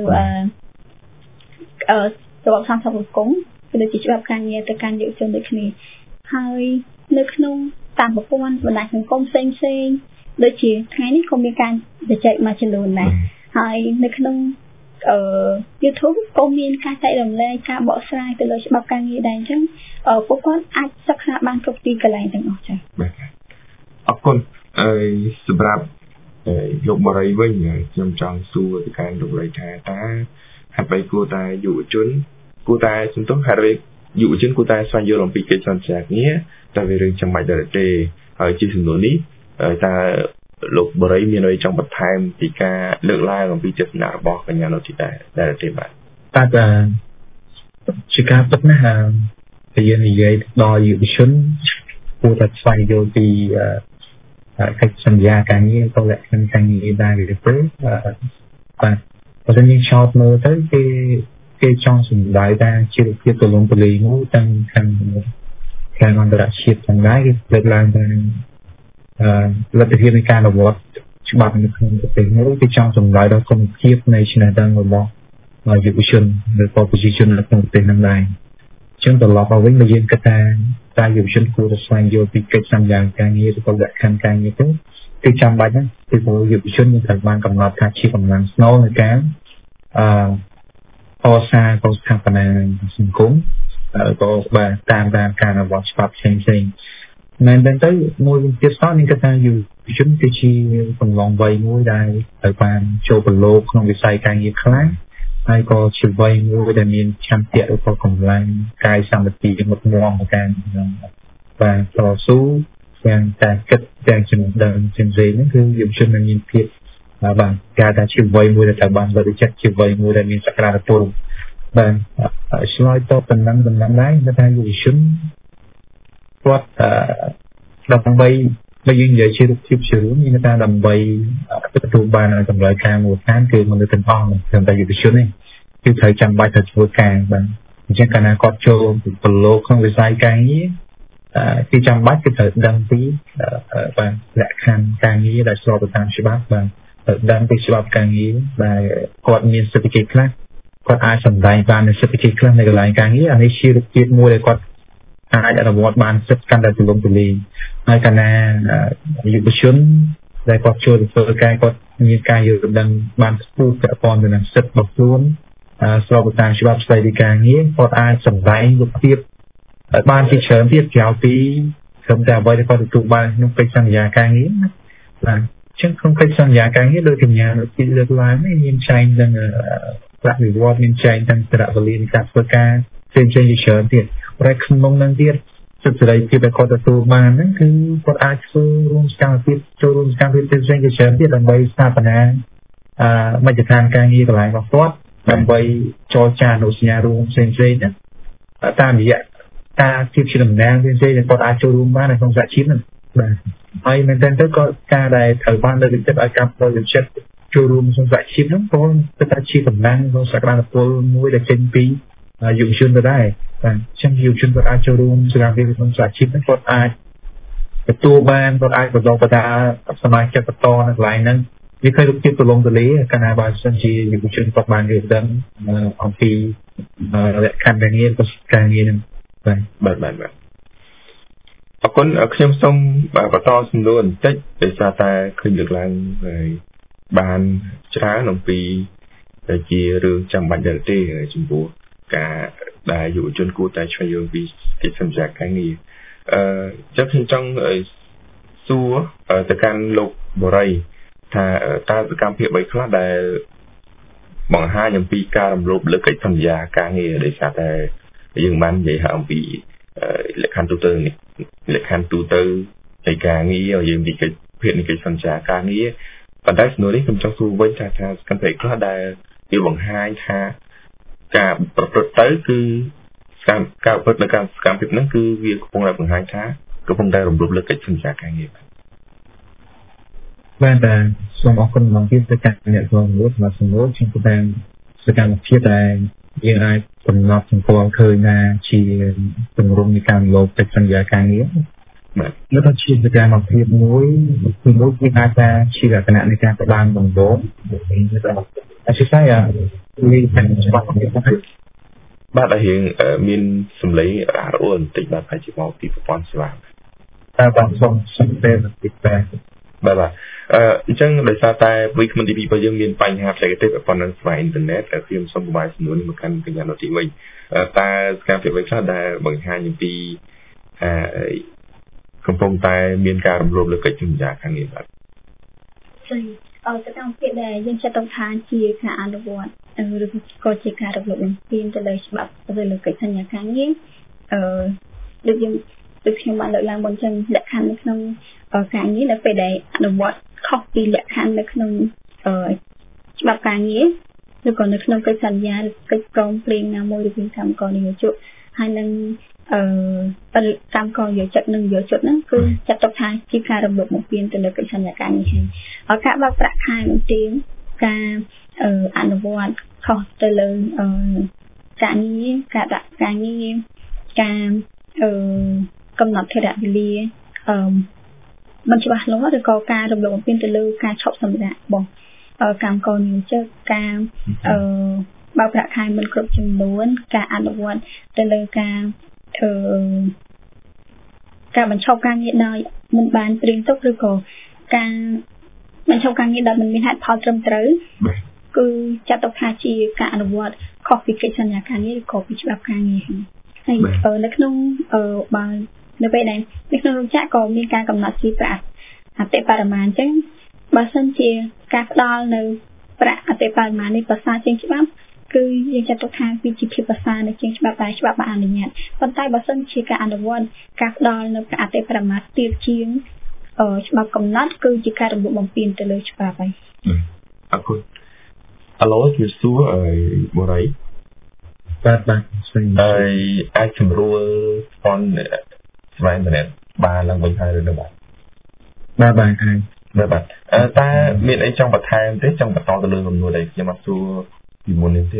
F: របបសង្គមគឺដូចជាច្បាប់ការងារទៅកាន់យុវជនដូចគ្នាហើយនៅក្នុងតាមប្រព័ន្ធបណ្ដាញសង្គមផ្សេងដូចជាថ្ងៃនេះក៏មានការជជែកមួយចំនួនដែរហើយនៅក្នុងYouTube ក៏មានការចែករំលែកការបកស្រាយទៅលើច្បាប់ការងារដែរអញ្ចឹងពួកគាត់អាចសិក្សាបានគ្រប់ទីកន្លែងទាំងអស់ចា៎
D: បាទអរគុណសម្រាប់លោកបរិយវិញខ្ញុំចង់សួរទៅកាន់លោកបរិយថាតើហេតុអ្វីគួរតែយុវជនគួរតែសន្ទុះហេតុអ្វីយុវជនគួរតែស្វែងយល់អំពីកិច្ចសន្យាការងារតើវារឿងចាំបាច់ដែរទេហើយជាសំណួរនេះតើលោកបរិយមានអ្វីចង់បន្ថែមពីការលើកឡើងអំពីចេតនារបស់កញ្ញានោះដែរទេបាទ
E: តែជាការពិតណាស់តែយើងនិយាយដល់យុវជនគួរតែស្វែងយល់ពីកិច្ចសន្យាការងារទៅលក្ខខណ្ឌការងារដែរឬទេបាទបើយើងឆោតមើលទៅគេចង់សម្ដែងថាជាភាពទូលំទូលាយមួយទាំងខាងអន្តរជាតិទាំងដែរគេលើកឡើងថាលទ្ធភាពនៃការអនុវត្តច្បាប់នៅក្នុងប្រទេសនេះគេចង់សម្ដែងដល់គុណភាពនៃចំណេះដឹងរបស់យុវជនឬក៏ប្រជាជននៅក្នុងប្រទេសនឹងដែរចឹងត្រឡប់មកវិញយើងគិតថាតើយុវជនគួរតែស្វែងយល់ពីកិច្ចសន្យាការងារឬក៏លក្ខខណ្ឌការងារទៅគឺចាំបាច់ណាស់ពីព្រោះយុវជនមានត្រូវបានកំណត់ថាជាកម្លាំងស្នូលនៃការកសាងស្ថាបនាសង្គមក៏បានតាមការអនុវត្តច្បាប់ផ្សេងមែនទេទៅមួយវិញទៀតសោះនេះគឺថាយុវជនគឺជាកំឡុងវ័យមួយដែលត្រូវបានចូលប្រឡូកក្នុងវិស័យការងារខ្លាំងហើយក៏ជាវ័យមួយដែលមានឆន្ទៈឬក៏កម្លាំងកាយសម្បត្តិមុតមមមកការបាទតស៊ូយ៉ាងតែគិតទាំងចំណដឹងផ្សេងៗហ្នឹងគឺយុវជនមានភាពបាទការថាជាវ័យមួយដែលត្រូវបានលើកទឹកចិត្តជាវ័យមួយដែលមានសក្តានុពលបាទឆ្លើយតបទៅនឹងដំណឹងដែរថាយុវជនគាត់ដើម្បីបើយើងនិយាយជារូបភាពជារួមមានថាដើម្បីទទួលបានតម្រូវការមូលដ្ឋានគឺមនុស្សទាំងអស់មិនត្រឹមតែយុវជនទេគឺត្រូវចាំបាច់ត្រូវធ្វើការបាទអញ្ចឹងកាលណាគាត់ចូលប្រឡូកក្នុងវិស័យការងារគឺចាំបាច់គឺត្រូវដឹងពីបាទលក្ខខណ្ឌការងារដែលស្របទៅតាមច្បាប់បាទត្រូវដឹងពីច្បាប់ការងារដែលគាត់មានសិទ្ធិភាពខ្លះគាត់អាចសម្ដែងបាននូវសិទ្ធិភាពខ្លះនៅកន្លែងការងារអានេះជារូបភាពមួយដែលគាត់អាចអនុវត្តបានសិទ្ធិកាន់តែទូលំទូលាយហើយកាលណាយុវជនដែលគាត់ចូលទៅធ្វើការគាត់មានការយល់ដឹងបានខ្ពស់ពាក់ព័ន្ធទៅនឹងសិទ្ធិរបស់ខ្លួនស្របទៅតាមច្បាប់ស្តីពីការងារគាត់អាចសម្ដែងរូបភាពបានជាច្រើនទៀតក្រៅពីត្រឹមតែអ្វីដែលគាត់ទទួលបានក្នុងកិច្ចសន្យាការងារណាបាទអញ្ចឹងក្នុងកិច្ចសន្យាការងារដូចកញ្ញាពីលើកឡើងនេះមានចែងទាំងប្រាក់បៀវត្សមានចែងទាំងសារៈវេលានៃការធ្វើការផ្សេងៗជាច្រើនទៀតតែក្នុងនឹងទៀតសិទ្ធិសេរីភាពដែលគាត់ទទួលបានហ្នឹងគឺគាត់អាចធ្វើរួមសកម្មភាពចូលរួមសកម្មភាពផ្សេងៗជាច្រើនទៀតដើម្បីស្ថាបនាមជ្ឈដ្ឋានការងារកន្លែងរបស់គាត់ដើម្បីចរចាអនុសញ្ញារួមផ្សេងៗហ្នឹងតាមរយៈការជិះជាតំណាងផ្សេងៗដែលគាត់អាចចូលរួមបាននៅក្នុងសហជីពហ្នឹងបាទហើយមែនតើទៅក៏ការដែលត្រូវបានលើកទឹកចិត្តឲ្យកម្មករយុវជនចូលរួមក្នុងសហជីពហ្នឹងក៏គឺថាជាតំណាងក្នុងសក្តានុពលមួយដែលចេញពីយុវជនទៅដែរបាទអញ្ចឹងយុវជនគាត់អាចចូលរួមសកម្មភាពក្នុងសហជីពហ្នឹងគាត់អាចទទួលបានគាត់អាចបន្តបន្តសមាជិកបន្តនៅកន្លែងហ្នឹងវាឃើញរូបភាពទូលំទូលាយកាលណាបើសិនជាយុវជនគាត់បានយល់ដឹងអំពីលក្ខខណ្ឌការងារក៏ការងារហ្នឹងបាទ
D: អរគុណខ្ញុំសូមបន្តសំណួរបន្តិចដោយសារតែឃើញលើកឡើងបានច្រើនអំពីជារឿងចាំបាច់ដែរទេចំពោះការដែលយុវជនគួរតែឆ្លៃយល់ពីកិច្ចសន្យាការងារចឹងខ្ញុំចង់សួរទៅកាន់លោកបរិយថាតើសកម្មភាពអ្វីខ្លះដែលបង្ហាញអំពីការរំលោភលើកិច្ចសន្យាការងារដោយសារតែយើងបាននិយាយអំពីលក្ខខណ្ឌទូទៅនៃការងារយើងនិយាយភាគនៃកិច្ចសន្យាការងារប៉ុន្តែសំណួរនេះខ្ញុំចង់សួរវិញថាសកម្មភាពខ្លះដែលវាបង្ហាញថាការប្រព្រឹត្តទៅគឺការប្រព្រឹត្តនៅការសកម្មភាពហ្នឹងគឺវាកំពុងតែបង្ហាញថាកំពុងតែរំលោភលើកិច្ចសន្យាការងារ
E: បាទតែសូមអរគុណម្ដងទៀតទៅកាន់អ្នកចូលរួមសម្រាប់សំណួរជាតាមសកម្មភាពដែលយើងអាចកំណត់សម្គាល់ឃើញថាជាទម្រង់នៃការរំលោភកិច្ចសន្យាការងារបាទនៅតែជាសកម្មភាពមួយគឺអាចថាជាលក្ខណៈនៃការផ្ដាំដំបូងអសិស័យមានតែច្បាប់នេះ
D: បាទហើយមានសម្លេងរ៉ារអួនបន្តិចបាទប្រហែលជាមកពីប្រព័ន្ធស្វា
E: តែបានសូមសំដេចបន្តិចបាទ
D: អញ្ចឹងដោយសារតែវិក្កាមទី2របស់យើងមានបញ្ហាបច្ចេកទេសប៉ុណ្ណឹងស្វ័យអ៊ីនធឺណិតហើយខ្ញុំសូមបង្ហាញសំណួរនេះមកកាន់កញ្ញានៅទីវិញតើសកម្មភាពអ្វីខ្លះដែលបង្ហាញអំពីកំពុងតែមានការរំលោភលើកិច្ចសន្យាការងារបាទ
F: សកម្មភាពដែលយើងចាត់ទុកថាជាការអនុវត្តឬក៏ជាការរំលោភបំពានទៅលើច្បាប់ទៅលើកិច្ចសន្យាការងារដូចខ្ញុំបានលើកឡើងមុនចឹងលក្ខខណ្ឌនៅក្នុងការងារនៅពេលដែលអនុវត្តខុសពីលក្ខខណ្ឌនៅក្នុងច្បាប់ការងារឬក៏នៅក្នុងកិច្ចសន្យាឬកិច្ចព្រមព្រៀងណាមួយរវាងកម្មករនិងយុវជនហើយនឹងកម្មករយុវជននិងយុវជនហ្នឹងគឺចាត់ទុកថាជាការរំលោភបំពានទៅលើកិច្ចសន្យាការងារហើយការបើកប្រាក់ខែមិនទៀងការអនុវត្តខុសទៅលើការងារការដាក់ការងារការកំណត់ថេរវេលាមិនច្បាស់លាស់ឬក៏ការរំលោភបំពានទៅលើការឈប់សម្រាករបស់កម្មករយុវជនការបើកប្រាក់ខែមិនគ្រប់ចំនួនការអនុវត្តទៅលើការបញ្ឈប់ការងារដោយមិនបានត្រៀមទុកឬក៏ការបញ្ឈប់ការងារដោយមិនមានហេតុផលត្រឹមត្រូវគឺចាត់ទុកថាជាការអនុវត្តខុសពីកិច្ចសន្យាការងារឬក៏ពីច្បាប់ការងារហើយនៅក្នុងបើនៅពេលដែលនៅក្នុងរោងចក្រក៏មានការកំណត់ជាប្រាក់អតិបរមាអញ្ចឹងបើសិនជាការផ្ដល់នៅប្រាក់អតិបរមានេះប្រសើរជាងច្បាប់គឺយើងចាត់ទុកថាវាជាភាពប្រសើរនៃជាងច្បាប់តែច្បាប់បានអនុញ្ញាតប៉ុន្តែបើសិនជាការអនុវត្តការផ្ដល់នៅការអតិបរមាទៀតជាងច្បាប់កំណត់គឺជាការរំលោភបំពានទៅលើច្បាប់ហើយ
D: អរគុណអាឡូជាសួរបរិយ
E: បាទ
D: អាចជំរួលផនស្វែងរកបានឡើងវិញហើយឬនៅបាទបាទតែមានអីចង់បន្ថែមទេចង់បន្តទៅលើចំនួនដែលខ្ញុំអត់សួរពីមុននេះទេ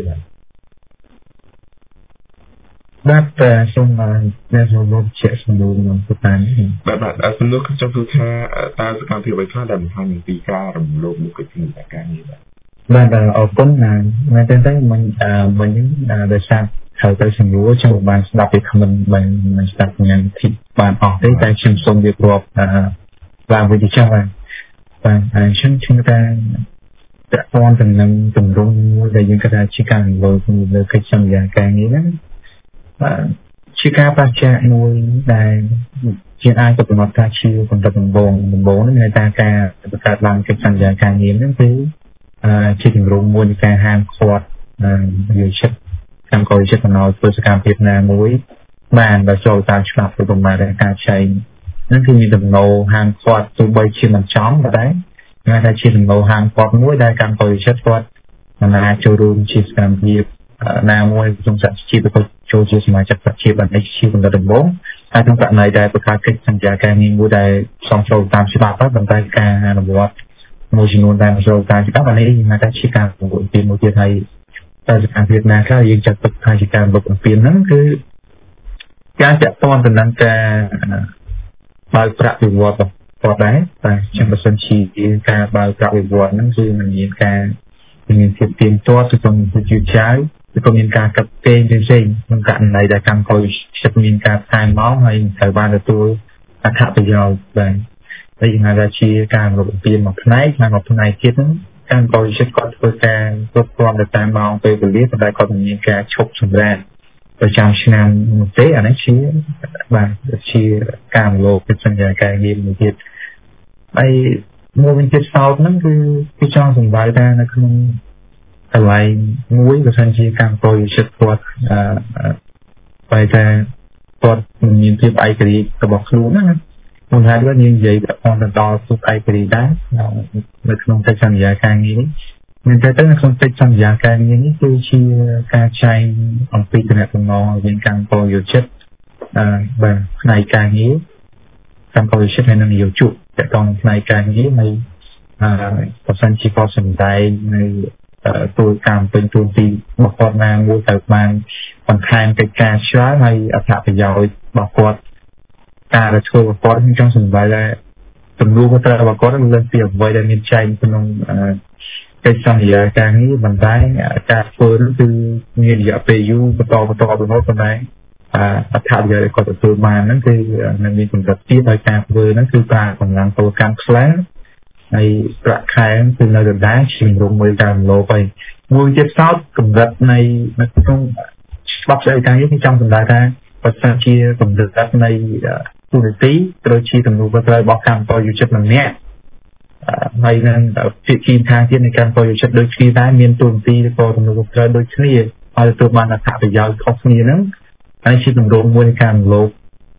E: បាទសូមអ្នកចូលជាសំណួរក្នុងប្រធាន
D: បាទសំណួរខ្ញុំចង់សួរថាតើសកម្មភាពអ្វីខ្លះដែលបង្ហាញពីការរំលោភមុខវិជ្ជាការងារ
E: បាទអរគុណណាស់មែនទេមិញដោយសារហើយទៅសំណួរខ្ញុំបានស្ដាប់ពីខមមិនមិនស្ដាប់ញ៉ាំធីបានអស់ទេតែខ្ញុំសូមរៀបរាប់ឡើងវិញចុះបាទខ្ញុំជឿថាតើតើតំណែងទម្រង់មួយដែលយើងគិតថាជាការរំលោភលើកិច្ចសន្យាការងារហ្នឹងបាទជាការបច្ចាក់មួយដែលជាអាចទៅកំណត់ថាជាកម្រិតដំបូងនេះមានតែការបង្កើតឡើងកិច្ចសន្យាការងារហ្នឹងគឺជាទម្រង់មួយនៃការហាមឃាត់យុទ្ធកម្មករចិត្តណោធ្វើសកម្មភាពណាមួយបានបើចូលតាមច្បាប់ទៅប្រមាណការចែងហ្នឹងគឺមានដំណោហាមឃាត់ទោះបីជាមិនចំក៏ដែរគេថាជាដំណោហាមឃាត់មួយដែលកម្មករចិត្តគាត់មិនអាចចូលរួមជាសកម្មភាពណាមួយក្នុងសហជីពទៅចូលជាសមាជិកសហជីពបានជាកម្រិតដំបូងហើយក្នុងករណីដែលប្រកាសកិច្ចសន្យាការងារមួយដែលសំចូលតាមច្បាប់ប៉ុន្តែការអនុវត្តមួយចំនួនដែលមិនចូលតាមច្បាប់អានេះគេថាជាការបង្រួបបង្រួមមួយទៀតហើយតែសកម្មភាពណាខ្លះយើងចាត់ទុកថាជាការបង្រួបបង្រួមហ្នឹងគឺការចាក់ទាន់ទៅនឹងការបើកប្រាក់វិវត្តគាត់ដែរតែខ្ញុំបើសិនជាការបើកប្រាក់វិវត្តហ្នឹងគឺមិនមានការមានភាពទៀងទាត់ទៅក្នុងវិទ្យាចៅក៏មានការកាត់កេងផ្សេងក្នុងករណីដែលកម្មករចិត្តមានការថែមមកហើយត្រូវបានទទួលអត្ថប្រយោជន៍ដែរហើយយើងហៅថាជាការរំលោភបំពានមួយផ្នែកហើយមួយផ្នែកទៀតហ្នឹងកម្មករចិត្តគាត់ធ្វើការគ្រប់គ្រាន់ទៅតាមម៉ោងពេលវេលាប៉ុន្តែគាត់មានការឈប់សម្រាកប្រចាំឆ្នាំនោះទេអានេះជាបាទជាការរំលោភកិច្ចសន្យាការងារមួយទៀតហើយមួយវិញទៀតសោតហ្នឹងគឺចង់សម្ដៅថានៅក្នុងកន្លែងមួយបើសិនជាកម្មករចិត្តគាត់បែរថាគាត់មានភាពឯករាជ្យរបស់ខ្លួនណាខ្ញុំថាដូចយើងនិយាយដល់សុខឯករាជ្យដែរនៅក្នុងកិច្ចសន្យាការងារនេះមានតែនៅក្នុងកិច្ចសន្យាការងារនេះគឺជាការចែងអំពីទំនាក់ទំនងរវាងកម្មករយុវជនបាទផ្នែកការងារកម្មករយុវជនហើយនិងនិយោជកតកងផ្នែកការងារហើយបើសិនជាគាត់សម្ដែងនៅទូកម្មពេញទូទីរបស់គាត់ណាមួយទៅបានបន្ថែមកិច្ចការច្រើនហើយអត្ថប្រយោជន៍របស់គាត់ការដែលធ្វើរបស់គាត់ខ្ញុំចង់សម្ដែងថាទំនួលខុសត្រូវរបស់គាត់នឹងលើសពីអ្វីដែលមានចែងក្នុងកិច្ចសន្យាការងារប៉ុន្តែការធ្វើនោះគឺមានរយៈពេលយូរបន្តរហូតប៉ុន្តែអត្ថប្រយោជន៍ដែលគាត់ទទួលបានហ្នឹងគឺនៅមានកម្រិតទៀតហើយការធ្វើហ្នឹងគឺប្រើកម្លាំងពលកម្មខ្លាំងហើយប្រាក់ខែគឺនៅដដែលជារំមួយតាមលោបហើយមួយទៀតសោតកម្រិតនៃក្នុងច្បាប់ស្តីការងារខ្ញុំចង់សម្ដៅថាបើសិនជាកម្រិតនៃទូនីតិត្រូវជាទំនួលខុសត្រូវរបស់កម្មករយុវជនម្នាក់ហើយនឹងភាគីខាងទៀតនៃកម្មករយុវជនដូចគ្នាដែរមានទូនីតិក៏ទំនួលខុសត្រូវដូចគ្នាហើយទទួលបានអត្ថប្រយោជន៍ខុសគ្នាហ្នឹងហើយជាទម្រង់មួយនៃការរំលោភ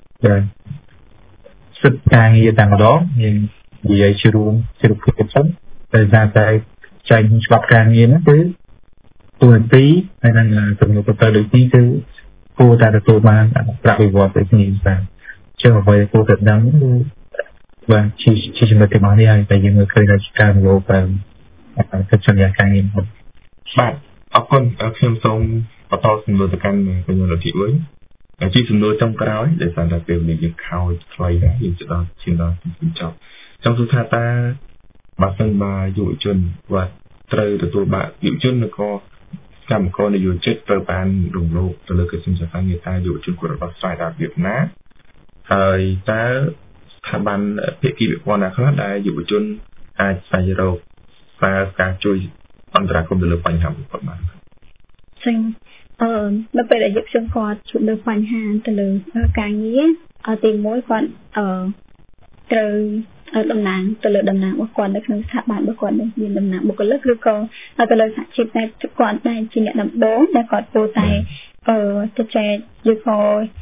E: សិទ្ធិការងារតែម្ដងយើងនិយាយជារួមជារូបភាពសិនតែតែចែងច្បាប់ការងារហ្នឹងគឺទូនីតិហើយនឹងទំនួលខុសត្រូវដូចនេះគឺគួរតែទទួលបានប្រាក់វិវត្តដូចនេះបាទជាអ្វីដែលគួរតែដឹងគឺបាទជាចំណុចទាំងអស់នេះហើយតែយើងមើលឃើញថាការរំលោភកិច្ចសន្យាការងារ
D: បាទអរគុណខ្ញុំសូមបន្តសំណួរទៅកាន់បញ្ញត្តិទីវិញជាសំណួរចុងក្រោយដែលសារតែពេលនេះយើងខោចខ្លីដែរយើងទៅដល់ឈានដល់ទីចប់ចង់សួរថាតើបើសិនបើយុវជនគាត់ត្រូវទទួលបានយុវជនឬក៏កម្មករនយោជិតត្រូវបានរំលោភទៅលើកិច្ចសន្យាការងារតែយុវជនគាត់ដោះស្រាយដល់របៀបណាហើយតើស្ថាប័នភាគីពាក់ព័ន្ធណាខ្លះដែលយុវជនអាចស្វែងរកការជួយអន្តរាគមន៍ទៅលើបញ្ហារបស់គាត់បាន
F: ចឹងនៅពេលដែលយុវជនគាត់ជួបលើបញ្ហាទៅលើការងារទី1គាត់ត្រូវតំណាងទៅលើតំណាងរបស់គាត់នៅក្នុងស្ថាប័នរបស់គាត់មានតំណាងបុគ្គលិកឬក៏ទៅលើសហជីពតែគាត់តែជាអ្នកដំបូងដែលគាត់ពោលតែទៅចែកឬក៏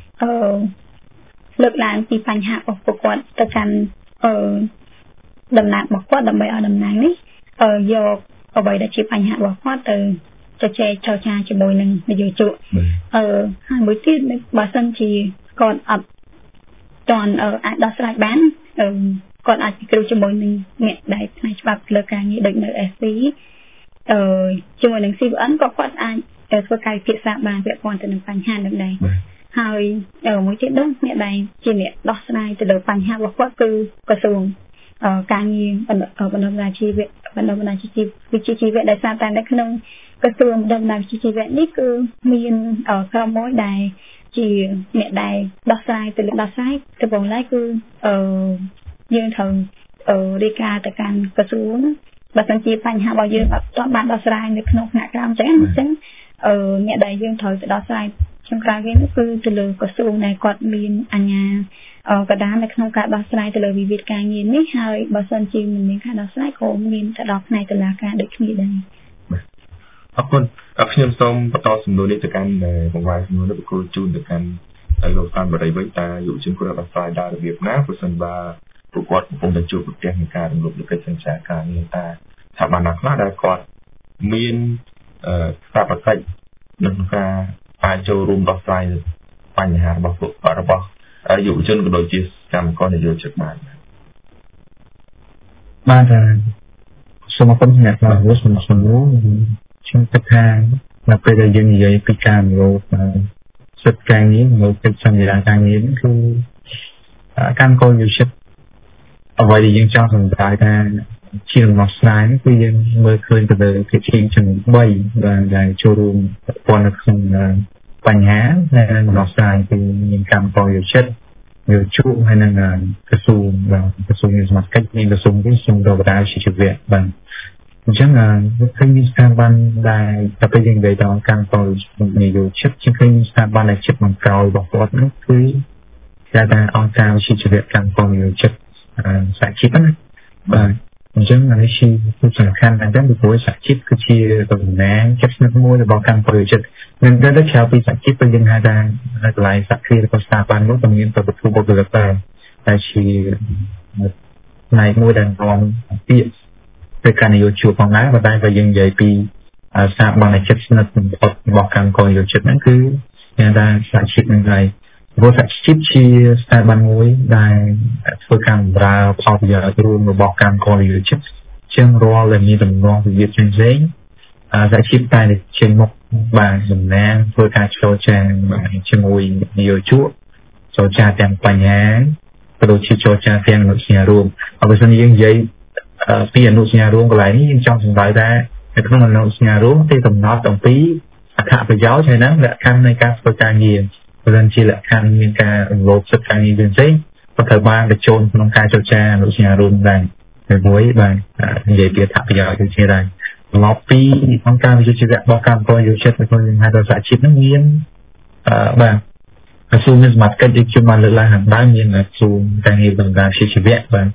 F: លើកឡើងពីបញ្ហារបស់ពួកគាត់ទៅកាន់តំណាងរបស់គាត់ដើម្បីឲ្យតំណាងនេះយកអ្វីដែលជាបញ្ហារបស់គាត់ទៅជជែកចរចាជាមួយនឹងនយោជកហើយមួយទៀតបើសិនជាគាត់អត់ទាន់អាចដោះស្រាយបានគាត់អាចពិគ្រោះជាមួយនឹងអ្នកដែលផ្នែកច្បាប់លើការងារដូចនៅ SC ជាមួយនឹង CVN ក៏គាត់អាចធ្វើការពិភាក្សាបានពាក់ព័ន្ធទៅនឹងបញ្ហានោះដែរហើយមួយទៀតនោះអ្នកដែលជាអ្នកដោះស្រាយទៅលើបញ្ហារបស់គាត់គឺក្រសួងការងារបណ្ដុំបណ្ដាជីវៈវិជ្ជាជីវៈដែលសារតែនៅក្នុងក្រសួងបណ្ដុំបណ្ដាវិជ្ជាជីវៈនេះគឺមានក្រុមមួយដែលជាអ្នកដែលដោះស្រាយទៅបងឡើយគឺយើងត្រូវរាយការណ៍ទៅកាន់ក្រសួងបើសិនជាបញ្ហារបស់យើងអត់ទាន់បានដោះស្រាយនៅក្នុងថ្នាក់ក្រោមអញ្ចឹងអ្នកដែលយើងត្រូវទៅដោះស្រាយចំក្រៅវិញគឺទៅលើក្រសួងដែលគាត់មានអាជ្ញាកណ្ដាលនៅក្នុងការដោះស្រាយទៅលើវិវាទការងារនេះហើយបើសិនជាមិនមានការដោះស្រាយក៏មានទៅដល់ផ្នែកតុលាការដូចគ្នាដែរ
D: អរគុណខ្ញុំសូមបន្តសំណួរនេះទៅកាន់បង្ហាញសំណួរនេះគោលជូនទៅកាន់លោកតាមបរិយាវិញតើយុវជនគាត់ដោះស្រាយដល់របៀបណាប្រសិនបើពួកគាត់កំពុងតែជួបប្រទះនឹងការរំលោភលើកិច្ចសន្យាការងារតើថាបានណាខ្លះដែលគាត់មានស្ថាបកិច្ចនឹងការអាចចូលរួមដោះស្រាយបញ្ហារបស់យុវជនក៏ដូចជាកម្មករនយោជកបាន
E: សូមអរគុណអ្នកខ្លះរបស់សំណួរខ្ញុំគិតថានៅពេលដែលយើងនិយាយពីការរំលោភសិទ្ធិការងារនៅកិច្ចសន្យាការងារគឺកម្មករនយោជកអ្វីដែលយើងចង់សម្ដៅថាជាដំណោះស្រាយគឺយើងមើលឃើញទៅលើភាគីចំនួន3ដែលចូលរួមព័ន្ធនៅក្នុងបញ្ហាដែលដំណោះស្រាយគឺមានកម្មករនយោជកហើយនឹងក្រសួងសមាជិកមានក្រសួងនេះសូមដល់បដាជាជីវៈបានអញ្ចឹងឃើញមានស្ថាប័នដែលតែពេលយើងនិយាយដល់កម្មករនយោជកជាឃើញមានស្ថាប័នដែលជិតបង្កោយរបស់គាត់នោះគឺថាអង្គការវិជាជីវៈកម្មករនយោជកសហជីពណាបាទអញ្ចឹងនេះជាសំខាន់ណាស់ដែរពីព្រោះសហជីពគឺជាតំណាងចិត្តស្និទ្ធមួយរបស់កម្មករនយោជកនឹងទៅក្រៅពីសហជីពពេលយើងហៅថានៅកន្លែងសហគ្រាសរបស់ស្ថាប័ននោះមានប្រតិបត្តិបុគ្គលិកតែជាផ្នែកមួយដែលនាំពាក្យទៅកាន់នយោជកផងដែរតែបើយើងនិយាយពីស្ថាប័នចិត្តស្និទ្ធបំផុតរបស់កម្មករនយោជកហ្នឹងគឺគេថាសហជីពនឹងហើយព្រោះសហជីពជាស្ថាប័នមួយដែលធ្វើការបម្រើផលប្រយោជន៍រួមរបស់កម្មករនយោជកជាងរាល់ដែលមានដំណងវិវាទផ្សេងៗសហជីពតែចេញមុខបានតំណាងធ្វើការចរចាជាមួយនយោជកចរចាទាំងបញ្ហាក៏ដូចជាចរចាទាំងអនុសញ្ញារួមបើសិនយើងនិយាយពីអនុសញ្ញារួមកន្លែងនេះយើងចង់សម្ដៅថានៅក្នុងអនុសញ្ញារួមគេកំណត់អំពីអត្ថប្រយោជន៍ហើយនឹងលក្ខខណ្ឌនៃការធ្វើការងារបើសិនជាលក្ខខណ្ឌមានការរំលោភសិទ្ធិការងារផ្សេងៗក៏ត្រូវបានបញ្ចូលក្នុងការចរចាអនុសញ្ញារួមដែរហើយមួយបាទនិយាយពីអត្ថប្រយោជន៍ដូចជាដែរមកពីអង្គការវិជាជីវៈរបស់កម្មករនយោជកក្នុងហៅថាសហជីពនឹងមានបាទក្រសួងសមាជិកដូចជាបានលើកឡើងខាងដើមមានក្រសួងការងារបណ្ដាវិជាជីវៈបាទ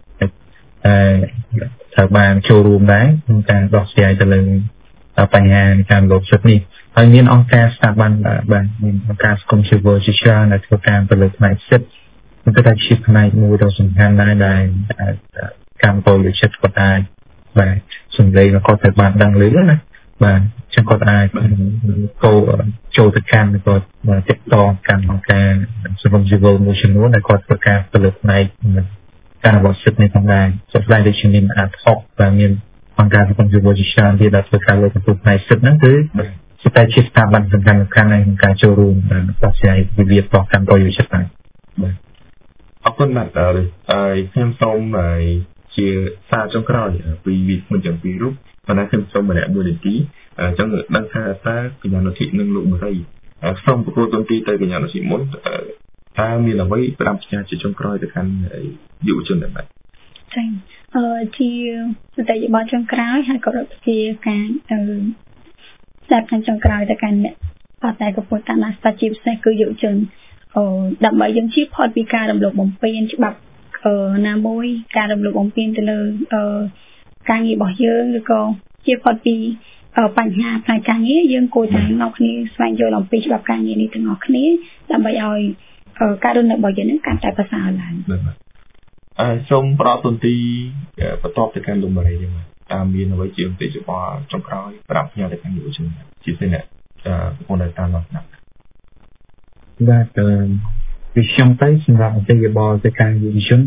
E: ត្រូវបានចូលរួមដែរក្នុងការដោះស្រាយទៅលើបញ្ហាការរំលោភសិទ្ធិនេះហើយមានអង្គការស្ថាប័នបាទមានអង្គការសង្គមស៊ីវិលជាច្រើនដែលធ្វើការទៅលើផ្នែកសិទ្ធិมันก็ជាផ្នែកមួយដ៏សំខាន់ដែរដែលកម្មករនយោជកគាត់អាចបាទសម្លេងគាត់ត្រូវបានដឹងឮណាបាទចឹងគាត់អាចចូលទៅកាន់គាត់ទាក់ទងកាន់អង្គការសង្គមស៊ីវិលមួយចំនួនដែលគាត់ធ្វើការទៅលើផ្នែកការអនុវត្តសិទ្ធិនេះផងដែរជាក់ស្ដែងដូចជាមានអាត់ហុកvàមានអង្គការសង្គមស៊ីវិលជាច្រើនទៀតដែលធ្វើការលើកកម្ពស់ផ្នែកសិទ្ធិហ្នឹងគឺតែជាស្ថាប័នសំខាន់ៗក្នុងការចូលរួមដោះស្រាយវិវាទរបស់កម្មករនយោជកដែរបាទ
D: អរគុណណាស់ហើយខ្ញុំសូមជាសារចុងក្រោយពីវិទ្យាពីរូបប៉ុន្តែខ្ញុំសូមម្នាក់មួយនាទីអញ្ចឹងដឹងថាតើកញ្ញានុធីនិងលោកមរីសូមប្រកួតទុនទីទៅកញ្ញានុធីមុនតើមានអ្វីផ្ដាំផ្ញើជាចុងក្រោយទៅកាន់យុវជនដែរបាទ
F: ចាជាសតិយោបល់ចុងក្រោយហើយក៏ដូចជាការស្ដាប់ខាងចុងក្រោយទៅកាន់អ្នកតែកំពុងតាមស្ដាប់ជាពិសេសគឺយុវជនដើម្បីយើងជៀសផុតពីការរំលោភបំពានច្បាប់ណាមួយការរំលោភបំពានទៅលើការងាររបស់យើងឬក៏ជាផុតពីបញ្ហាផ្នែកការងារយើងគួរតែនាំគ្នាស្វែងយល់អំពីច្បាប់ការងារនេះទាំងអស់គ្នាដើម្បីឲ្យការរស់នៅរបស់យើងនឹងកាន់តែប្រសើរឡើង
D: សូមផ្ដល់ទុនទីបន្ទាប់ទៅកាន់លោកម៉ារីយើងតាមមានអ្វីជាមតិយោបល់ចុងក្រោយប្រាប់ផ្ញើទៅកាន់យុវជនជាពិសេសអ្នកប្រព័ន្ធតាមនោះណា
E: បាទពីខ្ញុំទៅសម្រាប់មតិយោបល់ទៅកាន់យុវជន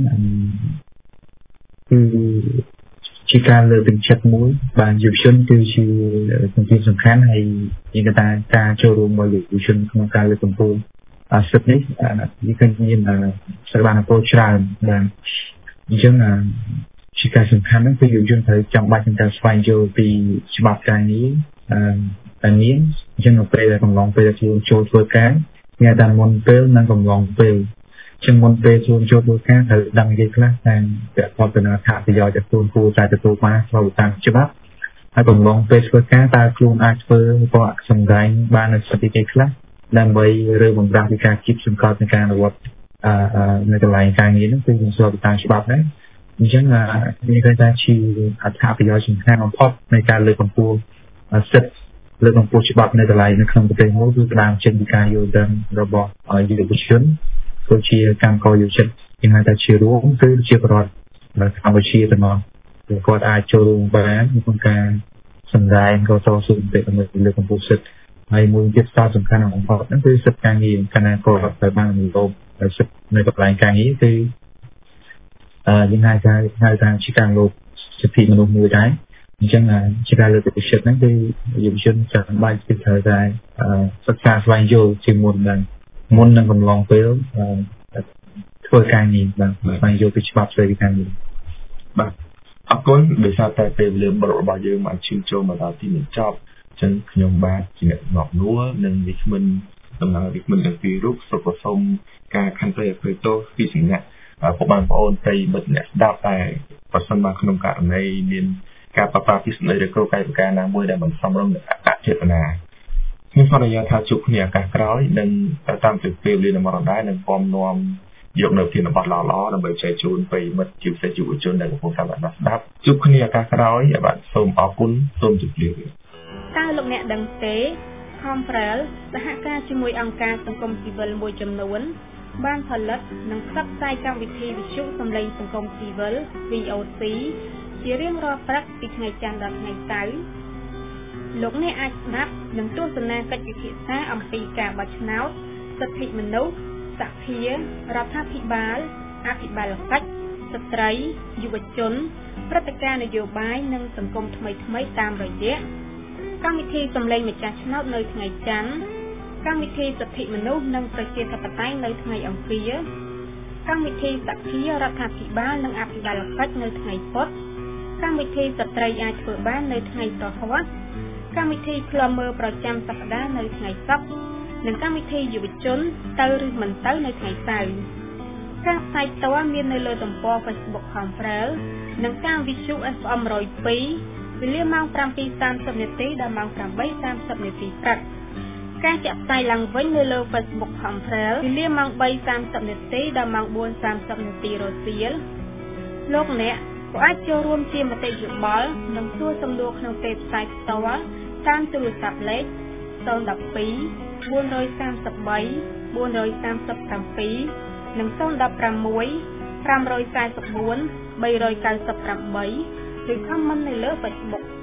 E: គឺជាការលើកទឹកចិត្តមួយបាទយុវជនគឺជាសំខាន់ហើយយើងថាការចូលរួមរបស់យុវជនក្នុងការលើកកម្ពស់សិទ្ធិនេះវាឃើញមានសកម្មភាពច្រើនបាទអញ្ចឹងជាការសំខាន់ហ្នឹងគឺយុវជនត្រូវចាំបាច់ក្នុងការស្វែងយល់ពីច្បាប់ការងារតែមានអញ្ចឹងនៅពេលដែលកំឡុងពេលដែលចូលធ្វើការមានតែមុនពេលនិងកំឡុងពេលជាងមុនពេលចូលធ្វើការត្រូវដឹងនិយាយខ្លះតែពាក់ព័ន្ធទៅនឹងថាប្រយោជន៍ដែលខ្លួនគួរតែទទួលបានស្របតាមច្បាប់ហើយកំឡុងពេលធ្វើការតើខ្លួនអាចធ្វើក៏សម្ដែងបាននៅសិទ្ធិគេខ្លះដើម្បីរើបំរាស់ពីការគិតសង្កត់នៃការអនុវត្តនៅកន្លែងការងារហ្នឹងគឺមិនស្របតាមច្បាប់ដែរអញ្ចឹងមានគេថាជាអត្ថប្រយោជន៍សំខាន់បំផុតនៃការលើកកម្ពស់សិទ្ធិលើកកម្ពស់ច្បាប់នៅកន្លែងនៅក្នុងប្រទេសមួយគឺផ្ដើមចេញពីការយល់ដឹងរបស់យុវជនគឺជាកម្មករយុវជនយ៉ាងណាតែជារួមគឺជាប្រវត្តិកម្ពុជាទាំងអស់គាត់អាចចូលរួមបានក្នុងការសម្ដែងក៏តស៊ូទៅលើកកម្ពស់សិទ្ធិហើយមួយទៀតសារសំខាន់បំផុតហ្នឹងគឺសិទ្ធិការងារគណៈក៏ត្រូវបានរំលោភសិទ្ធិនៅកន្លែងការងារគឺយើងហៅថាជាការលោភសិទ្ធិមនុស្សមួយដែរអញ្ចឹងជាការលើកទឹកចិត្តហ្នឹងគឺយុវជនចាំបាច់គឺត្រូវតែសិក្សាស្វែងយល់ជាមុននឹងកំឡុងពេលធ្វើការងារបាទស្វែងយល់ពីច្បាប់ស្ដីពីការងារ
D: បាទអរគុណដោយសារតែពេលវេលារបស់យើងបានឈានចូលមកដល់ទីបញ្ចប់អញ្ចឹងខ្ញុំបាទជាអ្នកណប់នួលនិងវិក្កាមដំណើរវិក្កាមទាំងពីររូបសូមការខន្តីអភ័យទោសពីសំណាក់ពុកបងប្អូនប្រិយមិត្តអ្នកស្ដាប់តែប្រសិនបើក្នុងករណីមានការប្រព្រឹត្តពីសម្ដីឬក៏កាយវិការណាមួយដែលមិនសមរម្យអចេតនាខ្ញុំសន្យាថាជួបគ្នាឱកាសក្រោយនិងតាមទៅពេលវេលានៅមកដែរនឹងពំនាំយកនៅធានបទល្អៗដើម្បីចែកជូនប្រិយមិត្តជាពិសេសយុវជនដែលកំពុងតាមដានស្ដាប់ជួបគ្នាឱកាសក្រោយបាទសូមអរគុណសូមជម្រាបលា
A: តើលោកអ្នកដឹងទេ Comprel សហការជាមួយអង្គការសង្គមស៊ីវិលមួយចំនួនបានផលិតនិងផ្សព្វផ្សាយកម្មវិធីវិទ្យុសំឡេងសង្គមស៊ីវិល VOC ជារៀងរាល់ព្រឹកពីថ្ងៃច័ន្ទដល់ថ្ងៃសៅរ៍លោកអ្នកអាចស្ដាប់និងទស្សនាកិច្ចពិភាក្សាអំពីការបោះឆ្នោតសិទ្ធិមនុស្សសភារដ្ឋាភិបាលអភិបាលកិច្ចស្ត្រីយុវជនព្រឹត្តិការណ៍នយោបាយនិងសង្គមថ្មីៗតាមរយៈកម្មវិធីសំឡេងម្ចាស់ឆ្នោតនៅថ្ងៃច័ន្ទកម្មវិធីសិទ្ធិមនុស្សនិងប្រជាធិបតេយ្យនៅថ្ងៃអង្គារកម្មវិធីសភារដ្ឋាភិបាលនិងអភិបាលកិច្ចនៅថ្ងៃពុធកម្មវិធីស្ត្រីអាចធ្វើបាននៅថ្ងៃព្រហស្បតិ៍កម្មវិធីឃ្លាំមើលប្រចាំសប្តាហ៍នៅថ្ងៃសុក្រនិងកម្មវិធីយុវជនទៅឬមិនទៅនៅថ្ងៃសៅរ៍ការផ្សាយផ្ទាល់មាននៅលើទំព័រ Facebook Comprel និងតាមវិទ្យុ FM 102វេលាម៉ោង 7:30 នាទីដល់ម៉ោង 8:30 នាទីព្រឹកការចាក់ផ្សាយឡើងវិញនៅលើ Facebook Comprel វេលាម៉ោង 3:30 នាទីដល់ម៉ោង 4:30 នាទីរសៀលលោកអ្នកក៏អាចចូលរួមជាមតិយោបល់និងសួរសំណួរក្នុងពេលផ្សាយផ្ទាល់តាមទូរស័ព្ទលេខ012 433 437 និង016 544 398ឬ comment នៅលើ Facebook